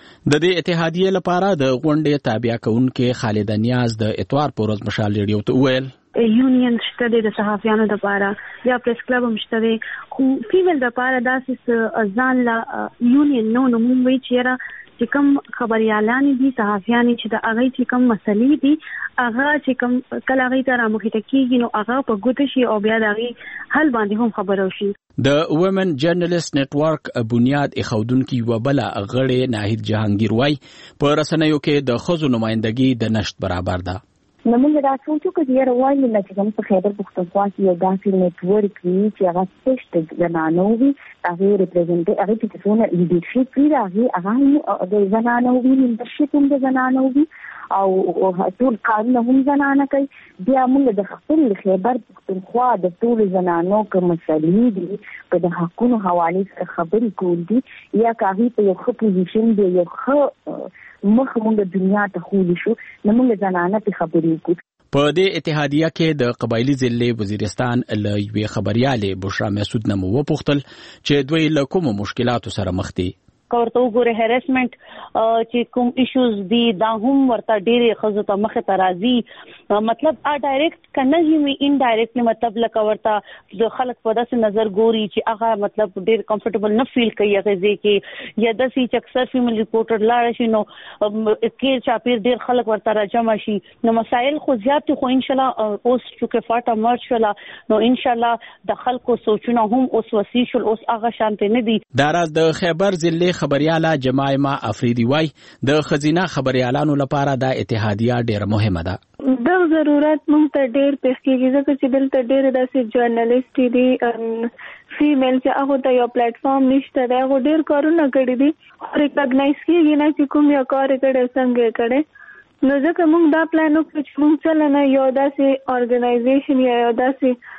د دې اتحادیه لپاره د غونډې تابع کونکو خالد نیاز د اتوار پورز مشال ریډیو ته ویل یونین شته د صحافیانو لپاره یا پریس کلب هم شته خو فیمیل لپاره داسې ځان لا یونین نو موږ وی چیرې چې کوم خبريالان دي صحافیان چې د هغه چې کوم مسلې دي هغه چې کوم کله هغه ته رامخته کیږي نو هغه په ګوته شي او بیا دغه حل باندې هم خبرو شي. د وومن جرنالیست نتورک بنیاد اخودونکو وبله غړي ناهید جهانگیر وای په رسنیو کې د خزو نمائندګي د نشټ برابر ده. نو موږ دا سوچو چې یاره وایي چې کوم په خیبر پښتونخوا کې یو داسې نتورک وي چې هغه سپیشل زنانو وي هغه ریپرزنټ هغه چې څونه لیډرشپ وي هغه د زنانو وي لیډرشپ هم د زنانو وي او ټول کارونه هم زنانه کوي. بیا موږ د خپل خیبر پښتونخوا د ټول زنانو کوم مسلې دي په د حقونو حواله سره خبرې کول دي یا کاهي په یو ښه پوزیشن دی یو ښه مخ موږ دنیا ته خولي شو نو موږ زنانه په خبرې کوو. په دې اتحادیه کې د قبایلی ضلع وزیرستان له یوې خبريالې بشرا مسعود نه مو وپوښتل چې دوی له کومو مشکلاتو سره مخ دي. ورته وګوره هریسمنت چې کوم ایشوز دي دا هم ورته ډېرې خزو ته مخه ترازی مطلب ډایرکټ کنه وی ان ډایرکټلی مطلب لکه ورته د خلک په داسې نظر ګوري چې هغه مطلب ډېر کمفورټیبل نه فیل کوي هغه ځکه یا د سی چې اکثر فیمیل ریپورټر لاړ شي نو کې چاپیر ډېر خلک ورته راجمع شي نو مسائل خو زیات خو ان شاء الله اوس چې فاټه مارچ ولا نو ان شاء الله د خلکو سوچونه هم اوس وسیع شول اوس هغه شانته نه دي. دراز د خیبر ضلع خبرياله جمایمه افریدی وای د خزینه خبريالانو لپاره د اتحادیه ډیره مهمه ده. د ضرورت مونږ ته ډیر پېښیږي ځکه چې دلته ډیر داسې جرنالیست دي فیمیل چې هغه ته یو پلیټ فارم نشته دا هغه ډیر کارونه کړی دي ریکګنایز کیږي نه چې کوم یو کار کړي څنګه کړي نو ځکه مونږ دا پلان وکړو چې مونږ څلنه یو داسې ارګنایزیشن یا یو داسې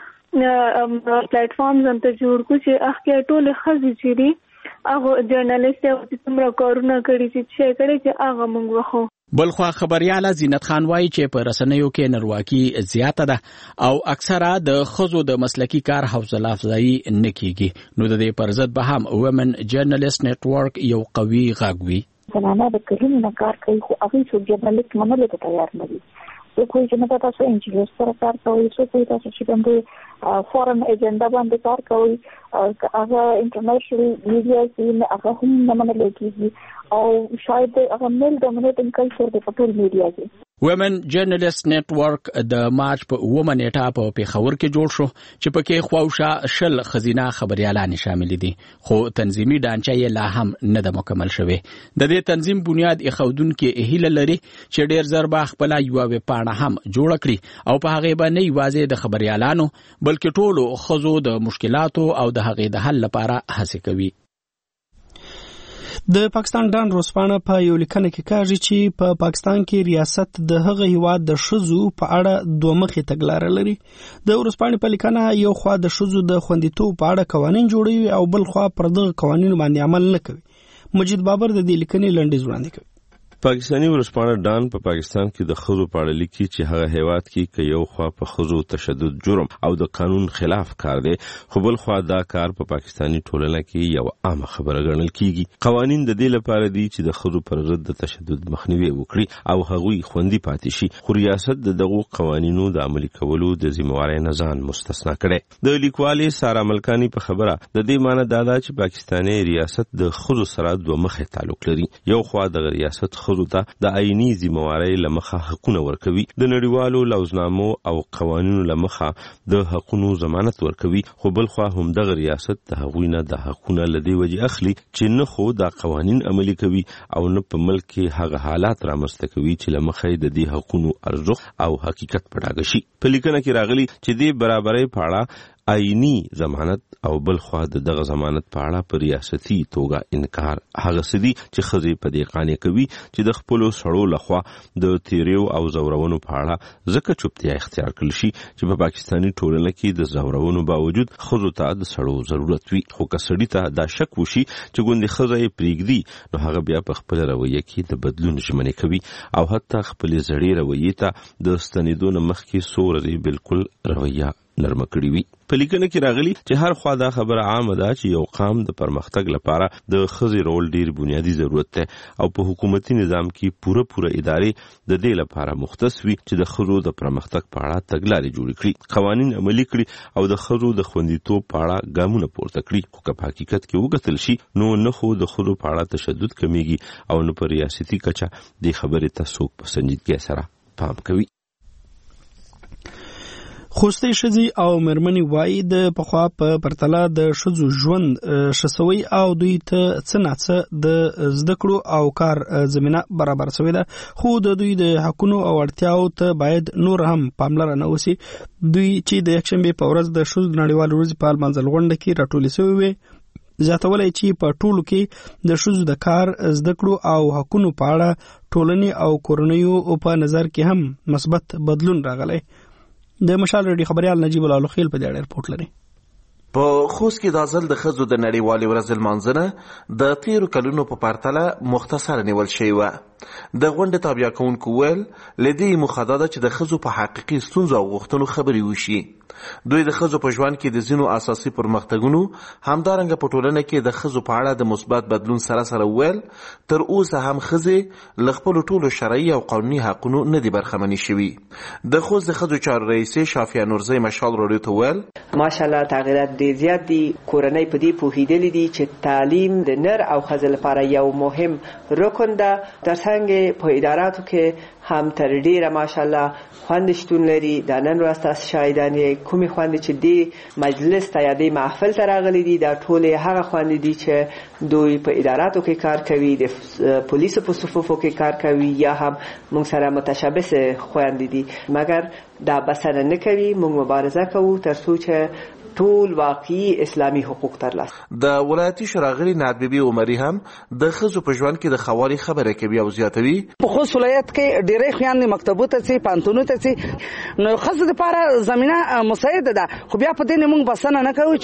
پلیټ فارم هم ته جوړ کړو چې هغه ټول خزي چې دي هغه جرنالیست چې څومره کارونه کړي چې کړي چې هغه موږ وخو. بلخوا خبرياله زینت خان وایي چې په رسنیو کې نرواکی زیاته ده او اکثره د خزو د مسلکی کار حوصله افزایی نه کیږي نو د دې پر ضد به هم وومن جرنالیست نتورک یو قوي غږ وي. زنانه د کلونو نه کار کوي خو هغه څو جرنالیست منلو ته تیار نه دي. کوئی چې نه تاسو انجینر سره کار کوي کوئی تاسو چې باندې فورن ایجنډا باندې کار کوي هغه انټرنیشنل میډیا هغه هم نه منل کېږي او شاید هغه مل ډومینیټینګ کلچر د ټول میډیا کې وومن جرنالست نتورک د مارچ په 9 نیټه په پیښور کې جوړ شو چې پکې خواوشا شل خزینه خبريالان شامل دي، خو تنظیمي ډانچه یې لا هم نه ده مکمل شوی. د دې تنظیم بنیاد ایښودون کې هیله لري چې ډیر زر به خپل یو ویب پاڼه هم جوړ کړي او په هغه باندې یوازې د خبريالانو بلکې ټولو خزو د مشکلاتو او د هغې د حل لپاره هڅه کوي. د پاکستان ډان روسپانه په یو لیکنه کې کاږي چې په پاکستان کې ریاست د هغه هیواد د شذو په اړه دوه مخې تګلارې لري. د روسپانه په لیکنه یو خوا د شذو د خوندیتوب په اړه قوانين جوړوي او بل خوا پر دغه قوانینو باندې عمل نه کوي. مجید بابر د دې لیکنې لنډیز وړاندې کوي. پاکستانی ورسپانه ډان په پاکستان کې د خزو په اړه لیکي چې هغه هیواد کې که یو خوا په خزو تشدد جرم او د قانون خلاف کار دی، خو بل خوا دا کار په پاکستانی ټولنه کې یو عامه خبره ګڼل کیږي. قوانین د دې لپاره دي چې د خزو پر ضد د تشدد مخنیوي وکړي او هغوی خوندي پاتې شي، خو ریاست د دغو قوانینو د عملي کولو د ذمہوارۍ نه ځان مستثنا کړي. د لیکوالې سارا ملکانی په خبره د دې معنی دا ده چې پاکستاني ریاست د خزو سره دوه مخې تعلق لري. یو خوا د ریاست خزو ته د آئینی ذمہوارۍ لمخه حقونه ورکوي، د نړیوالو لوزنامو او قوانینو لمخه د حقونو ضمانت ورکوي، خو بل خوا هم د ریاست د هغوی نه د حقونه لدی وجه اخلي چې نه خو د قوانین عملي کوي او نه په ملک کې هغه حالات رامنځته کوي چې لمخه د دې حقونو ارزښت او حقیقت پټاګه شي. په لیکنه کې راغلي چې د برابرۍ په اړه آئینی ضمانت او بل خوا دغه ضمانت په اړه په ریاستي توګه انکار هغه سدي چې خزي په دې قانې کوي چې د خپل سړو لخوا د تیریو او زورونو په اړه ځکه چوپتیا اختیار کړل شي چې په پاکستانی ټولنه کې د زورونو باوجود خزو ته د سړو ضرورت وي، خو که سړی ته دا شک وشي چې ګوندې خزه یې پریږدي نو هغه بیا په خپل رویه کې د بدلون ژمنې کوي او حتی خپل زړې رویې ته د ستنېدو نه مخکې سوري بالکل رویه نرمه کړی وي. په لیکنه کې راغلي چې هر خوا دا خبره عامه ده چې یو قام د پرمختګ لپاره د خزي رول ډیر بنیادی ضرورت ده او په حکومتي نظام کې پوره ادارې د دې لپاره مختص وي چې د خزو د پرمختګ په اړه تګلارې جوړې کړي، قوانین عملي کړي او د خزو د خوندیتوب په اړه ګامونه پورته کړي. خو که په حقیقت کې وګتل شي نو نه خو د خزو په اړه تشدد کمیږي او نه په ریاستي کچه د خبرې ته څوک په سنجیدګۍ سره پام کوي. خوستي شذي او مرمني وای د پخوا په پرتله د شذو ژوند شسوي او دوی ته څنګه د زده کړو او کار زمينه برابر شوی ده، خو د دوی د حقونو او اړتیاو ته باید نور هم پاملرنه وشي. دوی چې د یکشنبه په ورځ د شذو نړیوال ورځ په منځل غونډه کې راټول شوی وي، ځاتولای چې په ټولو کې د شذو د کار زده کړو او حقونو په اړه ټولني او کورنیو په نظر کې هم مثبت بدلون راغلی. د مشال رډي خبريال نجیب الله خیل په دې اړه رپورټ لري. په خوست کې د ځل د خزو د نړیوالې ورځ لمانځنه د تیرو کلونو په پرتله مختصر نیول شوی و. د غونډې تابع کوونکو ویل لدی مخدده چې د خزو په حقيقي ستونزو او غوښتنو خبري وشي. دوی د خزو په ژوند کې د زینو اساسي پرمختګونو همدارنګه په ټولنه کې د خزو په اړه د مثبت بدلون سره ویل تر اوسه هم خزي لخپل ټولو شرعي او قانوني حقونو نه دي برخمنې شوي. د خوست د خزو چارو رئیس شافیا نورزی مشال رادیو ته ویل ماشاءالله تغیرات ډیر زیات دي. کورنۍ په دې پوهیدلې دي چې تعلیم د نر او ښځې لپاره یو مهم رکن ده. ترڅنګ په اداراتو کې هم تر ډیره ماشاءالله خوند شتون لري. د نن ورځ تاسو شاهدان یې کومې خوند چې دی مجلس ته یا دی محفل ته راغلي دي دا ټول هغه خوند دي چې دوی په اداراتو کې کار کوي، د پولیسو په صفوفو کې کار کوي یا هم موږ سره متشابه خوند دي، مګر دا بسنه نه کوي. موږ مبارزه کوو تر څو چې ټول واقعي اسلامي حقوق ترلاسه. د ولایتي شراغلي نعت بیبي عمري هم د خزو په ژوند کې د خواري خبره کوي او زیاتوي. په خوست ولایت کې ډېرې خويندې مکتبونو ته ځي، پانتونو ته ځي، نو خزو لپاره زمينه مساعده ده. خو بیا په دې موږ بسنه نه کوو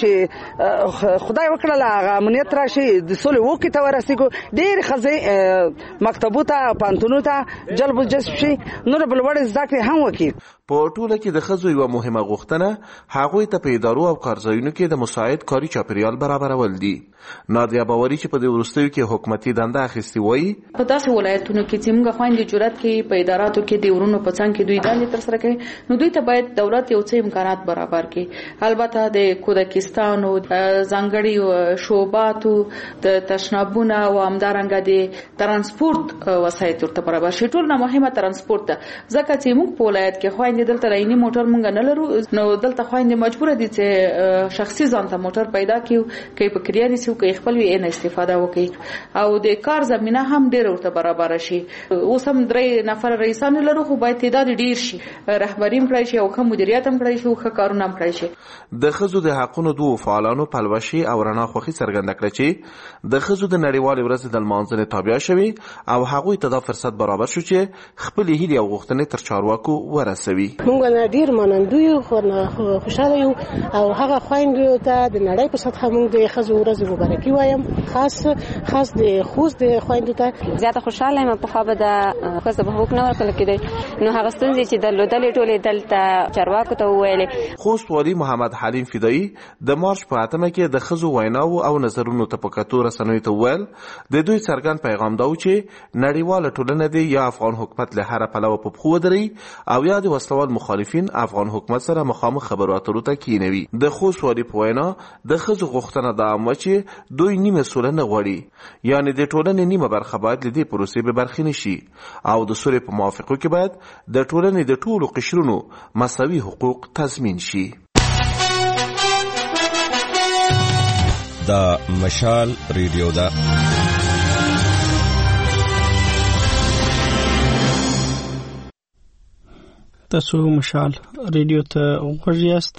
چې خدای وکړه هغه امنیت راشي د سولې وکي ته ورسېږو. ډېر خزې مکتبونو ته پانتونو ته جلب جذب شي، نور بل وړ زده کړې هم وکړي. په ټوله کې د ښځو یوه مهمه غوښتنه هغوی ته په ادارو او کارځایونو کې د مساعد کاري چاپیریال برابرول دي. نادیه باوري چې په دې وروستیو کې حکومتي دنده اخیستې وایي په داسې ولایتونو کې چې موږ خویندې جرأت کوي په اداراتو کې د ورونو په څنګ کې دوی دندې ترسره کوي، نو دوی ته باید دولت یو څه امکانات برابر کړي. البته د کودکستان او ځانګړي شعباتو د تشنابونه او همدارنګه د ترانسپورت وسایط ورته برابر شي. ټول نه مهمه ترانسپورت ده، ځکه چې موږ په ولایت کې خویندې دلته رایني موټر موږ نه لرو، نو دلته خویندې مجبوره دي چې شخصي ځان ته موټر پیدا کړي، کوي په کریانې سو کوي خپل وی نه استفاده وکړي او د کار زمينه هم ډېر ورته برابر شي. اوس هم 3 نفر رئیسان لرو، خو باید تعداد ډیر شي، رهبری هم کړی شي او کوم مدیریت هم کړی شي او کارونه هم کړی شي. د ښځو د حقونو دوه فعالانو پلوشي او رڼا خوخي څرګنده کړه چې د ښځو د نړیوالې ورځې د لمانځنې تابع شوي او هغوی ته دا فرصت برابر شو چې خپل هیلې او غوښتنې تر چارواکو ورسوي. موږ نه ډیر منندوی یو، خوشاله یو او هغه خويندو ته د نړۍ په سطح موږ د ښځو ورځ مبارکي وایم، خاص د خوست د خويندو ته زیاته خوشاله یم. په خو به د ښځو په حقوق نه ورکړل کېدی، نو هغه ستونزې چې درلودلې ټولې دلته چارواکو ته وویلې. خوست والي محمد حلیم فدایي د مارچ په 8 کې د ښځو ویناو او نظرونو ته په کتو رسنیو ته وویل د دوی څرګند پیغام دا و چې نړیواله ټولنه دی یا افغان حکومت له هر پلوه په پښو دري او یا د وسلوال مخالفین افغان حکومت سره مخامخ خبرو اترو ته کینوي. د خوست والي په وینا د ښځو غوښتنه دا و چې دوی نیمه سوله نه غواړي، یعنی د ټولنې نیمه برخه باید له دې پروسې به برخې نشي او د سولې په موافقو کې باید د ټولنې د ټولو قشرونو مساوي حقوق تضمین شي. دا مشال ریډیو دا تاسو مشال ریډیو ته غوږ یاست.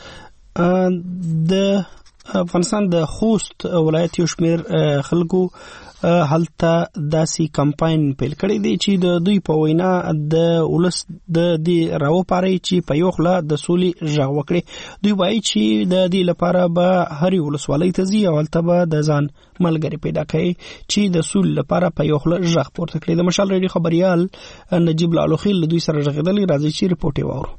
د افغانستان د خوست ولایت یو شمیر خلکو هلته داسې کمپاین پیل کړی دی چې د دوی په وینا د ولس د دې راوپاري چې په یو خله د سولې غږ وکړي. دوی وایي چې د دې لپاره به هر ولسوالۍ ته ځي او هلته به د ځان ملګری پیدا کوي چې د سولې لپاره په یو خله غږ پورته کړي. د مشال ریډیو خبريال نجیب لالوخیل له دوی سره غږیدلی، راځي چې ریپورت یې واورو.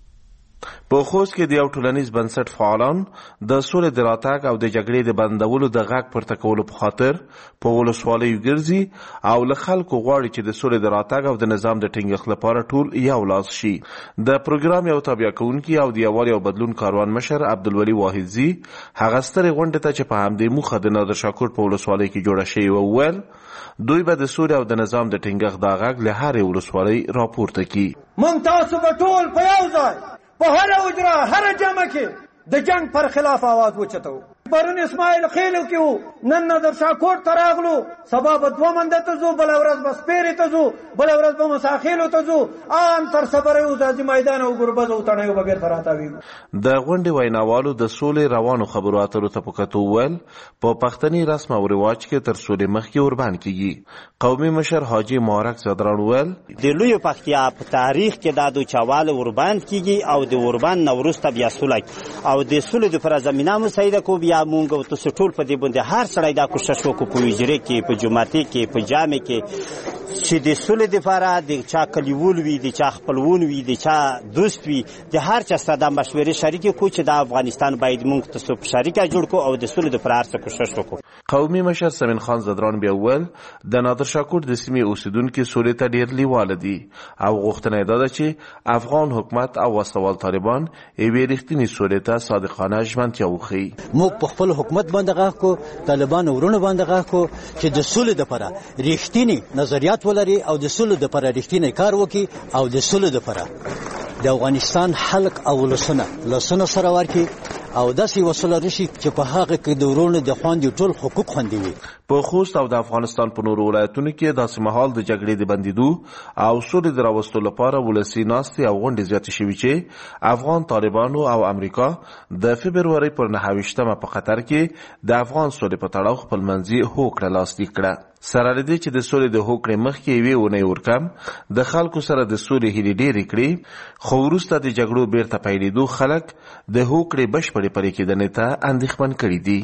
په خوست کې د یو ټولنیز بنسټ فعالان د سولې د راتګ او د جګړې د بندولو د غږ پورته کولو په خاطر په ولسوالیو ګرځي او له خلکو غواړي چې د سولې د راتګ او د نظام د ټینګښت لپاره ټول یو لاس شي. د پروګرام یو تابع کوونکی او د یووالي او بدلون کاروان مشر عبدالولي واحدزي هغه سترې غونډې ته چې په همدې موخه د نادر شاکور په ولسوالۍ کې جوړه شوې وویل دوی به د سولې او د نظام د ټینګښت د غږ له هرې ولسوالۍ راپورته کړي. موږ تاسو به ټول په یو ځای په هر اجرا هر جمع کې د جنگ پر خلاف आवाज وچتو. پرون اسماعیل خیلو کې نن نظر شاکور تراغلو، سبب 2 منده ته زو، بل ورځ بس پیری ته زو، بل ورځ به مساخیلو ته زو، ان تر صبر یو د میدان او ګربز او تڼیو بغیر تراتاوی. د غونډې ویناوالو د سولې روانو خبرو اترو ته پکتو ول په پښتني رسم او رواج کې تر سولې مخکې قربان کیږي. قومي مشر حاجی مبارک زدران ول د لوی پختیا په تاریخ کې د دوچواله قربان کیږي او د قربان نوروز ته بیا سولې او د سولې د پر زمينه مساعده کو بیا مونږ تاسو ټول په دې باندې هر سړی دا کوشش وکړو په ویجره کې په جماعتي کې په جامع کې چې د سولې لپاره د چا کلیول وي د چا خپلون وي د چا دوست وي د هر چا سره د مشورې شریک کو چې د افغانستان باید مونږ تاسو په شریکه جوړ کو او د سولې لپاره هر څه کوشش وکړو. قومي مشر سمین خان زدران بیا ول د نادر شاکور د سیمې اوسیدونکو سولې ته ډیر لیواله دي او غوښتنه یې ده چې افغان حکومت او وسوال طالبان یې ریښتینی سولې ته صادقانه ژمنتیا وکړي. موږ په خپل حکومت باندې غاښ کو، طالبان ورونه باندې غاښ کو چې د سولې لپاره ریښتینی نظریات ولري او د سولې لپاره ریښتینی کار وکړي او د سولې لپاره د افغانستان خلک او لسنه سره ورکی او داسې وسله رشي چې په هغه کې د ورونو د خوندې ټول حقوق خوندي وي. په خوست او د افغانستان په نورو ولایتونو کې داسې مهال د جګړې د بندیدو او سولې د راوستلو لپاره ولسي ناستې او غونډې زیاتې شوي چې افغان طالبانو او امریکا د فبرورۍ پر 29 په قطر کې د افغان سولې په تړاو خپلمنځي هوکړه لاسلیک کړه. سره لدې چې د سولې د هوکړې مخکې یوې اونۍ ورکم د خلکو سره د سولې هیلې ډېرې کړې، خو وروسته د جګړو بیرته پیلېدو خلک د هوکړې بشپړې پرې کېدنې ته اندېښمن کړي دي.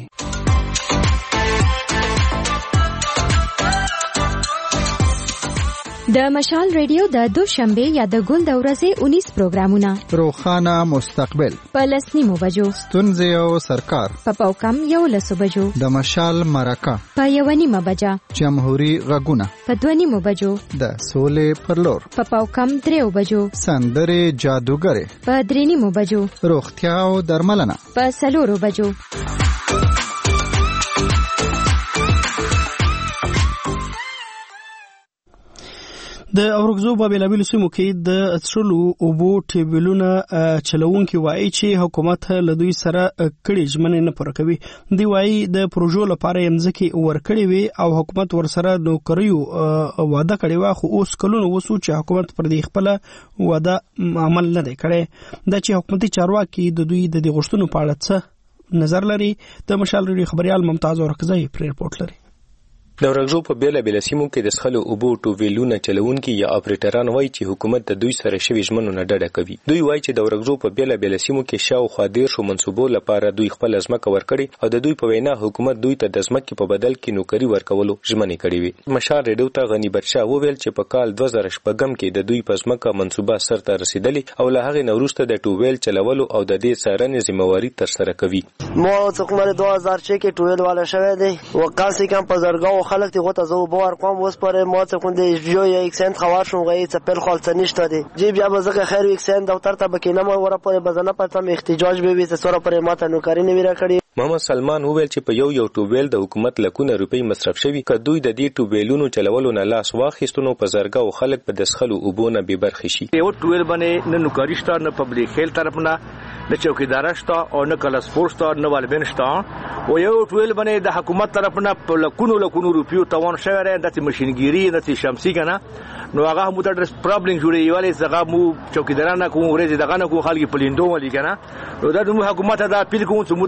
د مشال ریډیو د دوشنبه یا د ګل د ورځې 19 پروګرامونه روخانه مستقبل په 10 بجو ستونزې او سرکار په پاوکم 11 بجو د مشال مرکه په 1 بجا جمهوریت غږونه په 2 بجو د سولې پر لور په پاوکم 3 بجو سندرې جادوګرې په 3 بجو روغتیا او درملنه په 4 بجو د اورګزو په بیلابیلو سیمو کې د څړلو اوبو ټیبلونه چلوونکي وایي چې حکومت له دوی سره کړي ژمنې نه پوره کوي. دوی وایي د پروژو لپاره یې مځکې ورکړې وي او حکومت ورسره نوکریو وعده کړې وه، خو اوس کلونه وسو چې حکومت پر دې خپله وعده عمل نه دی کړی. دا چې حکومتي چارواکي د دوی د دې غوښتنو په اړه څه نظر لري، د مشال ریډیو خبريال ممتاز اورکزی پر رپورټ لري. د ورغزو په بیلابیل سیمو کې د څښلو اوبو ټوویلونه چلوونکي یا اپریټران وایي چې حکومت د دوی سره شوي ژمنو نه ډډه کوي. دوی وایي چې د ورغزو په بیلابیل سیمو کې شاوخوا 10 منصوبو لپاره دوی خپل ځمکه ورکړي او د دوی په وینا حکومت دوی ته د ځمکې په بدل کې نوکری ورکولو ژمنې کړې وي. مشال ریډیو ته غنی بادشاه وویل چې په کال 2014 کې د دوی په ځمکه منصوبه سرته رسیدلې او له هغې نه وروسته د ټوویل چلولو او د دې څارنې ذمہواری ترسره کوي. مو څومره 2006 کې ټوویل والا شوی دی وقاسی کم په زرګاو خلک ته غوته باور کوم وس پر ما څه کوندې جو یک سنت خوار شوم غي څه په خالص نشته دي جی بیا بزګه خیر یک سنت دفتر ته بکینه مو ور پر بزنه پته احتجاج به وي څه سره پر ماته نوکری نه ویرا کړی. محمد سلمان وویل چې په یو ټوبیل د حکومت لکونه روپی مصرف شوی که دوی د دې ټوبیلونو چلولو نه لاس واخیستونو په زرګاو خلک په دسخلو اوبونه به برخه شي. یو ټوبیل باندې نه نوکری شته نه پبلک هیل طرف نه نه چوکیدار شته او نه کلاس فورس شته نه والبین شته او یو ټویل باندې د حکومت طرف نه په لکونو روپیو توان شوی دی د ماشينګيري د شمسي کنه نو هغه مو د پرابلم جوړي والي څنګه مو چوکیدارانه کوم ورځ دغه نه کو خلک پلیندو ولي کنه نو د حکومت دا پیل کوم چې مو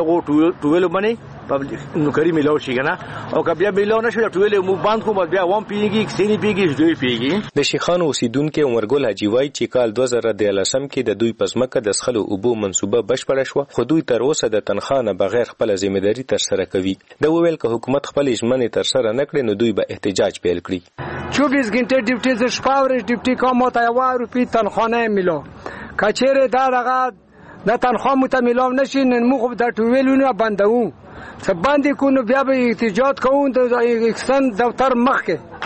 د ټویل باندې نوکری ملو شي کنه او کبه ملو نشي ټویل مو باندې کوم بیا وام پیږي سینی پیږي دوی پیږي. د شیخان اوسیدونکو عمرګل حاجی وای چې کال 2013 کې د دوی پزمکه د سخلو اوبو منصوبه بشپړه شو خو دوی تر اوسه د تنخواه نه بغیر خپل ځمېداري تر سره کوي. د وویل که حکومت خپل ژمنې تر سره نه کړي نو دوی به احتجاج پیل کړي. 24 غنټه ډیوټي ز شپاوري ډیوټي کوم ته یو روپی تنخواه نه ملو کچېره دا دغه د تنخواه مت ملو نشي نن مو د ټویلونه بندو څه باندې کو نو بیا به احتجاج کوون د اکسن دفتر مخ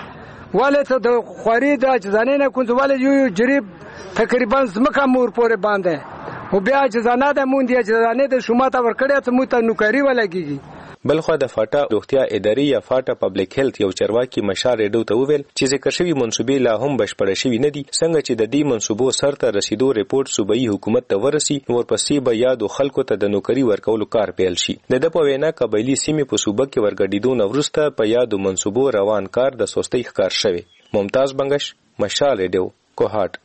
کې ولې ته د خوري د ځانې نه کوم ولې یو جریب تقریبا زمکه مور پورې باندې او بیا ځانه د مونږ دی ځانې د شومات ورکړې ته مو ته نوکری ولګيږي. بلخو د فاټا روغتیا ادارې یا فاټا پبلک هیلث یو چرواکي مشال ریډیو ته وویل چې ذکر شوی منصوبې لا هم بشپړ شوی نه دي څنګه چې د دې منصوبو سرته رسیدو ریپورت صوبایي حکومت ته ورسي ورپسې به یادو خلکو ته د نوکری ورکولو کار پیل شي. د په وینا قبایلی سیمې په صوبه کې ورګډیدو نو وروسته په یادو منصوبو روان کار د سستۍ ښکار شوی. ممتاز بنگش، مشال ریډیو، کوهاټ.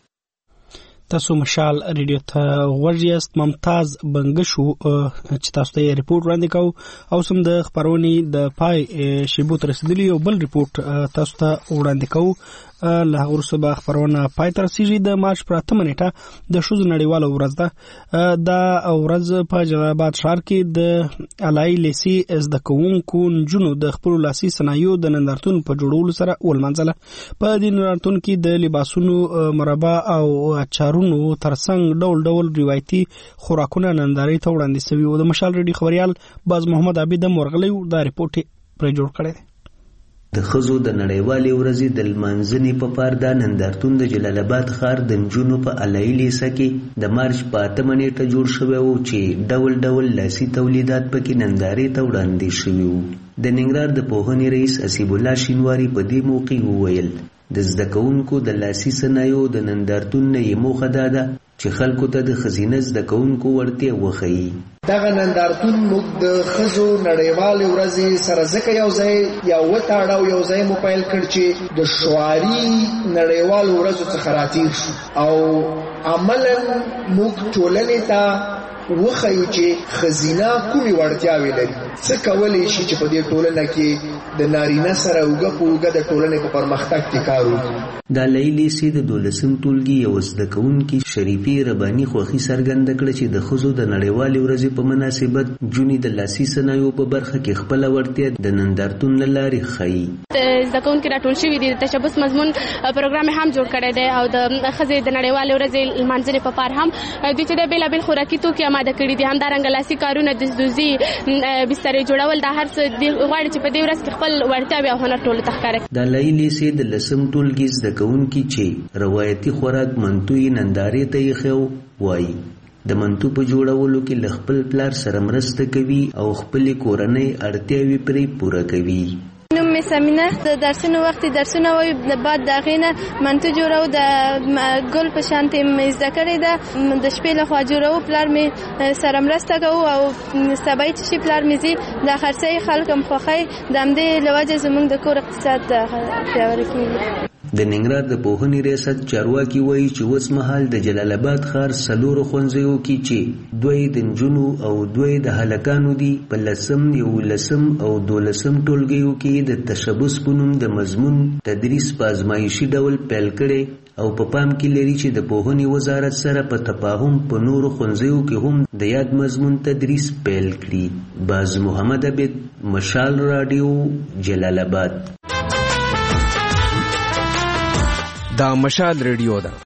تاسو مشال ریډیو ته ورجست. ممتاز بنگشو چې تاسو ته ریپورت وړاندې کوو او سم د خبرونې د پای شیبو تر رسیدلی یو بل ریپورت تاسو ته وړاندې کوو. له هغه وروسته به خبرونه پای ته رسیږي. د مارچ پر 8 نیټه د ښځو نړیواله ورځ ده. دا ورځ په جلال آباد ښار کې د علای لیسي زده کوونکو نجونو د خپلو لاسي صنایعو د نندارتون په جوړولو سره ولمانځله. په دې نندارتون کې د لباسونو مربع او اچارونو ترڅنګ ډول ډول روایتي خوراکونه نندارې ته وړاندې شوي وو. د مشال ریډیو خبريال باز محمد عبید مرغلی دا ریپورت پر جوړ کړی دی. د ښځو د نړیوالې ورځې د لمانځنې په پار دا نندارتون د جلال آباد ښار د نجونو په علایي لیسه کې د مارچ په 8 نیټه جوړ شوی وو چې ډول ډول لاسي تولیدات پکې نندارې ته وړاندې شوي وو. د ننګرهار د پوهنې رئیس اسیب الله شینواری په دې موقع وویل د زده کوونکو د لاسي صنایعو د نندارتون نه یې موخه دا ده چې خلکو ته د ښځینه زده کوونکو وړتیا وښیي. دغه نندارتون موږ د ښځو نړیوالې ورځې سره ځکه یو ځای یا وتاړه او یو ځای مو پیل کړ چې د شعاري نړیوالو ورځو څخه راتېر شو او عملا موږ ټولنې ته وښیو چې ښځینه کومې وړتیاوې لري. څه کولی شي چې په دې ټولنه کې د نارینه سره اوږه په اوږه د ټولنې په پرمختګ کې کار وکړي. دا لیلی سي د 12 ټولګي یو زده کوونکي شریفي رباني خوښي څرګنده کړه چې د ښځو د نړیوالې ورځې په مناسبت جونې د لاسي صنایعو په برخه کې خپله وړتیا د نندارتون له لارې ښیي. زده کوونکي راټول شوي دي، د تشبث مضمون پروګرام هم جوړ کړی دی او د ښځې د نړیوالې ورځې لمانځنې په پار هم دوی چې د بېلابېل خوراکي توکي آماده کړي دي. همدارنګه لاسي کارونه، دزدوزي، بسترې جوړول، دا هر څه غواړي چې په دې ورځ کې خپل وړتیاوې او هنر ټولو ته ښکاره کړي. دا لیلی سي د 10 ټولګي زده کوونکي چې روایتي خوراک منتو یې نندارې ته ایښی وایي د منتو په جوړولو کې له خپل پلار سره مرسته کوي او خپلې کورنۍ اړتیاوې پرې پوره کوي. نوم می سمینه، د درسونو وخت درسونه وای، بعد د غینه منتو جوړو د ګل په شانتي مې زده کړې ده، د شپې له خوا جوړو، پلار می سره مرسته کوي او سبای چې پلار می زی د خرڅي خلکم خوخی د همدې لوجه زمونږ د کور اقتصاد پیاوړی کیږي. د ننګرهار د پوهنې ریاست چارواکي وایي چې اوس مهال د جلال آباد ښار 4 ښوونځیو کې چې 2 د نجونو او 2 د هلکانو دي په 10 او 12 ټولګیو کې د تشبث په نوم د مضمون تدریس په ازمایشي ډول پیل کړي او په پام کې لري چې د پوهنې وزارت سره په تفاهم په نورو ښوونځیو کې هم د یاد مضمون تدریس پیل کړي. باز محمد عبید، مشال رادیو، جلال آباد. دا مشال ریډیو ده.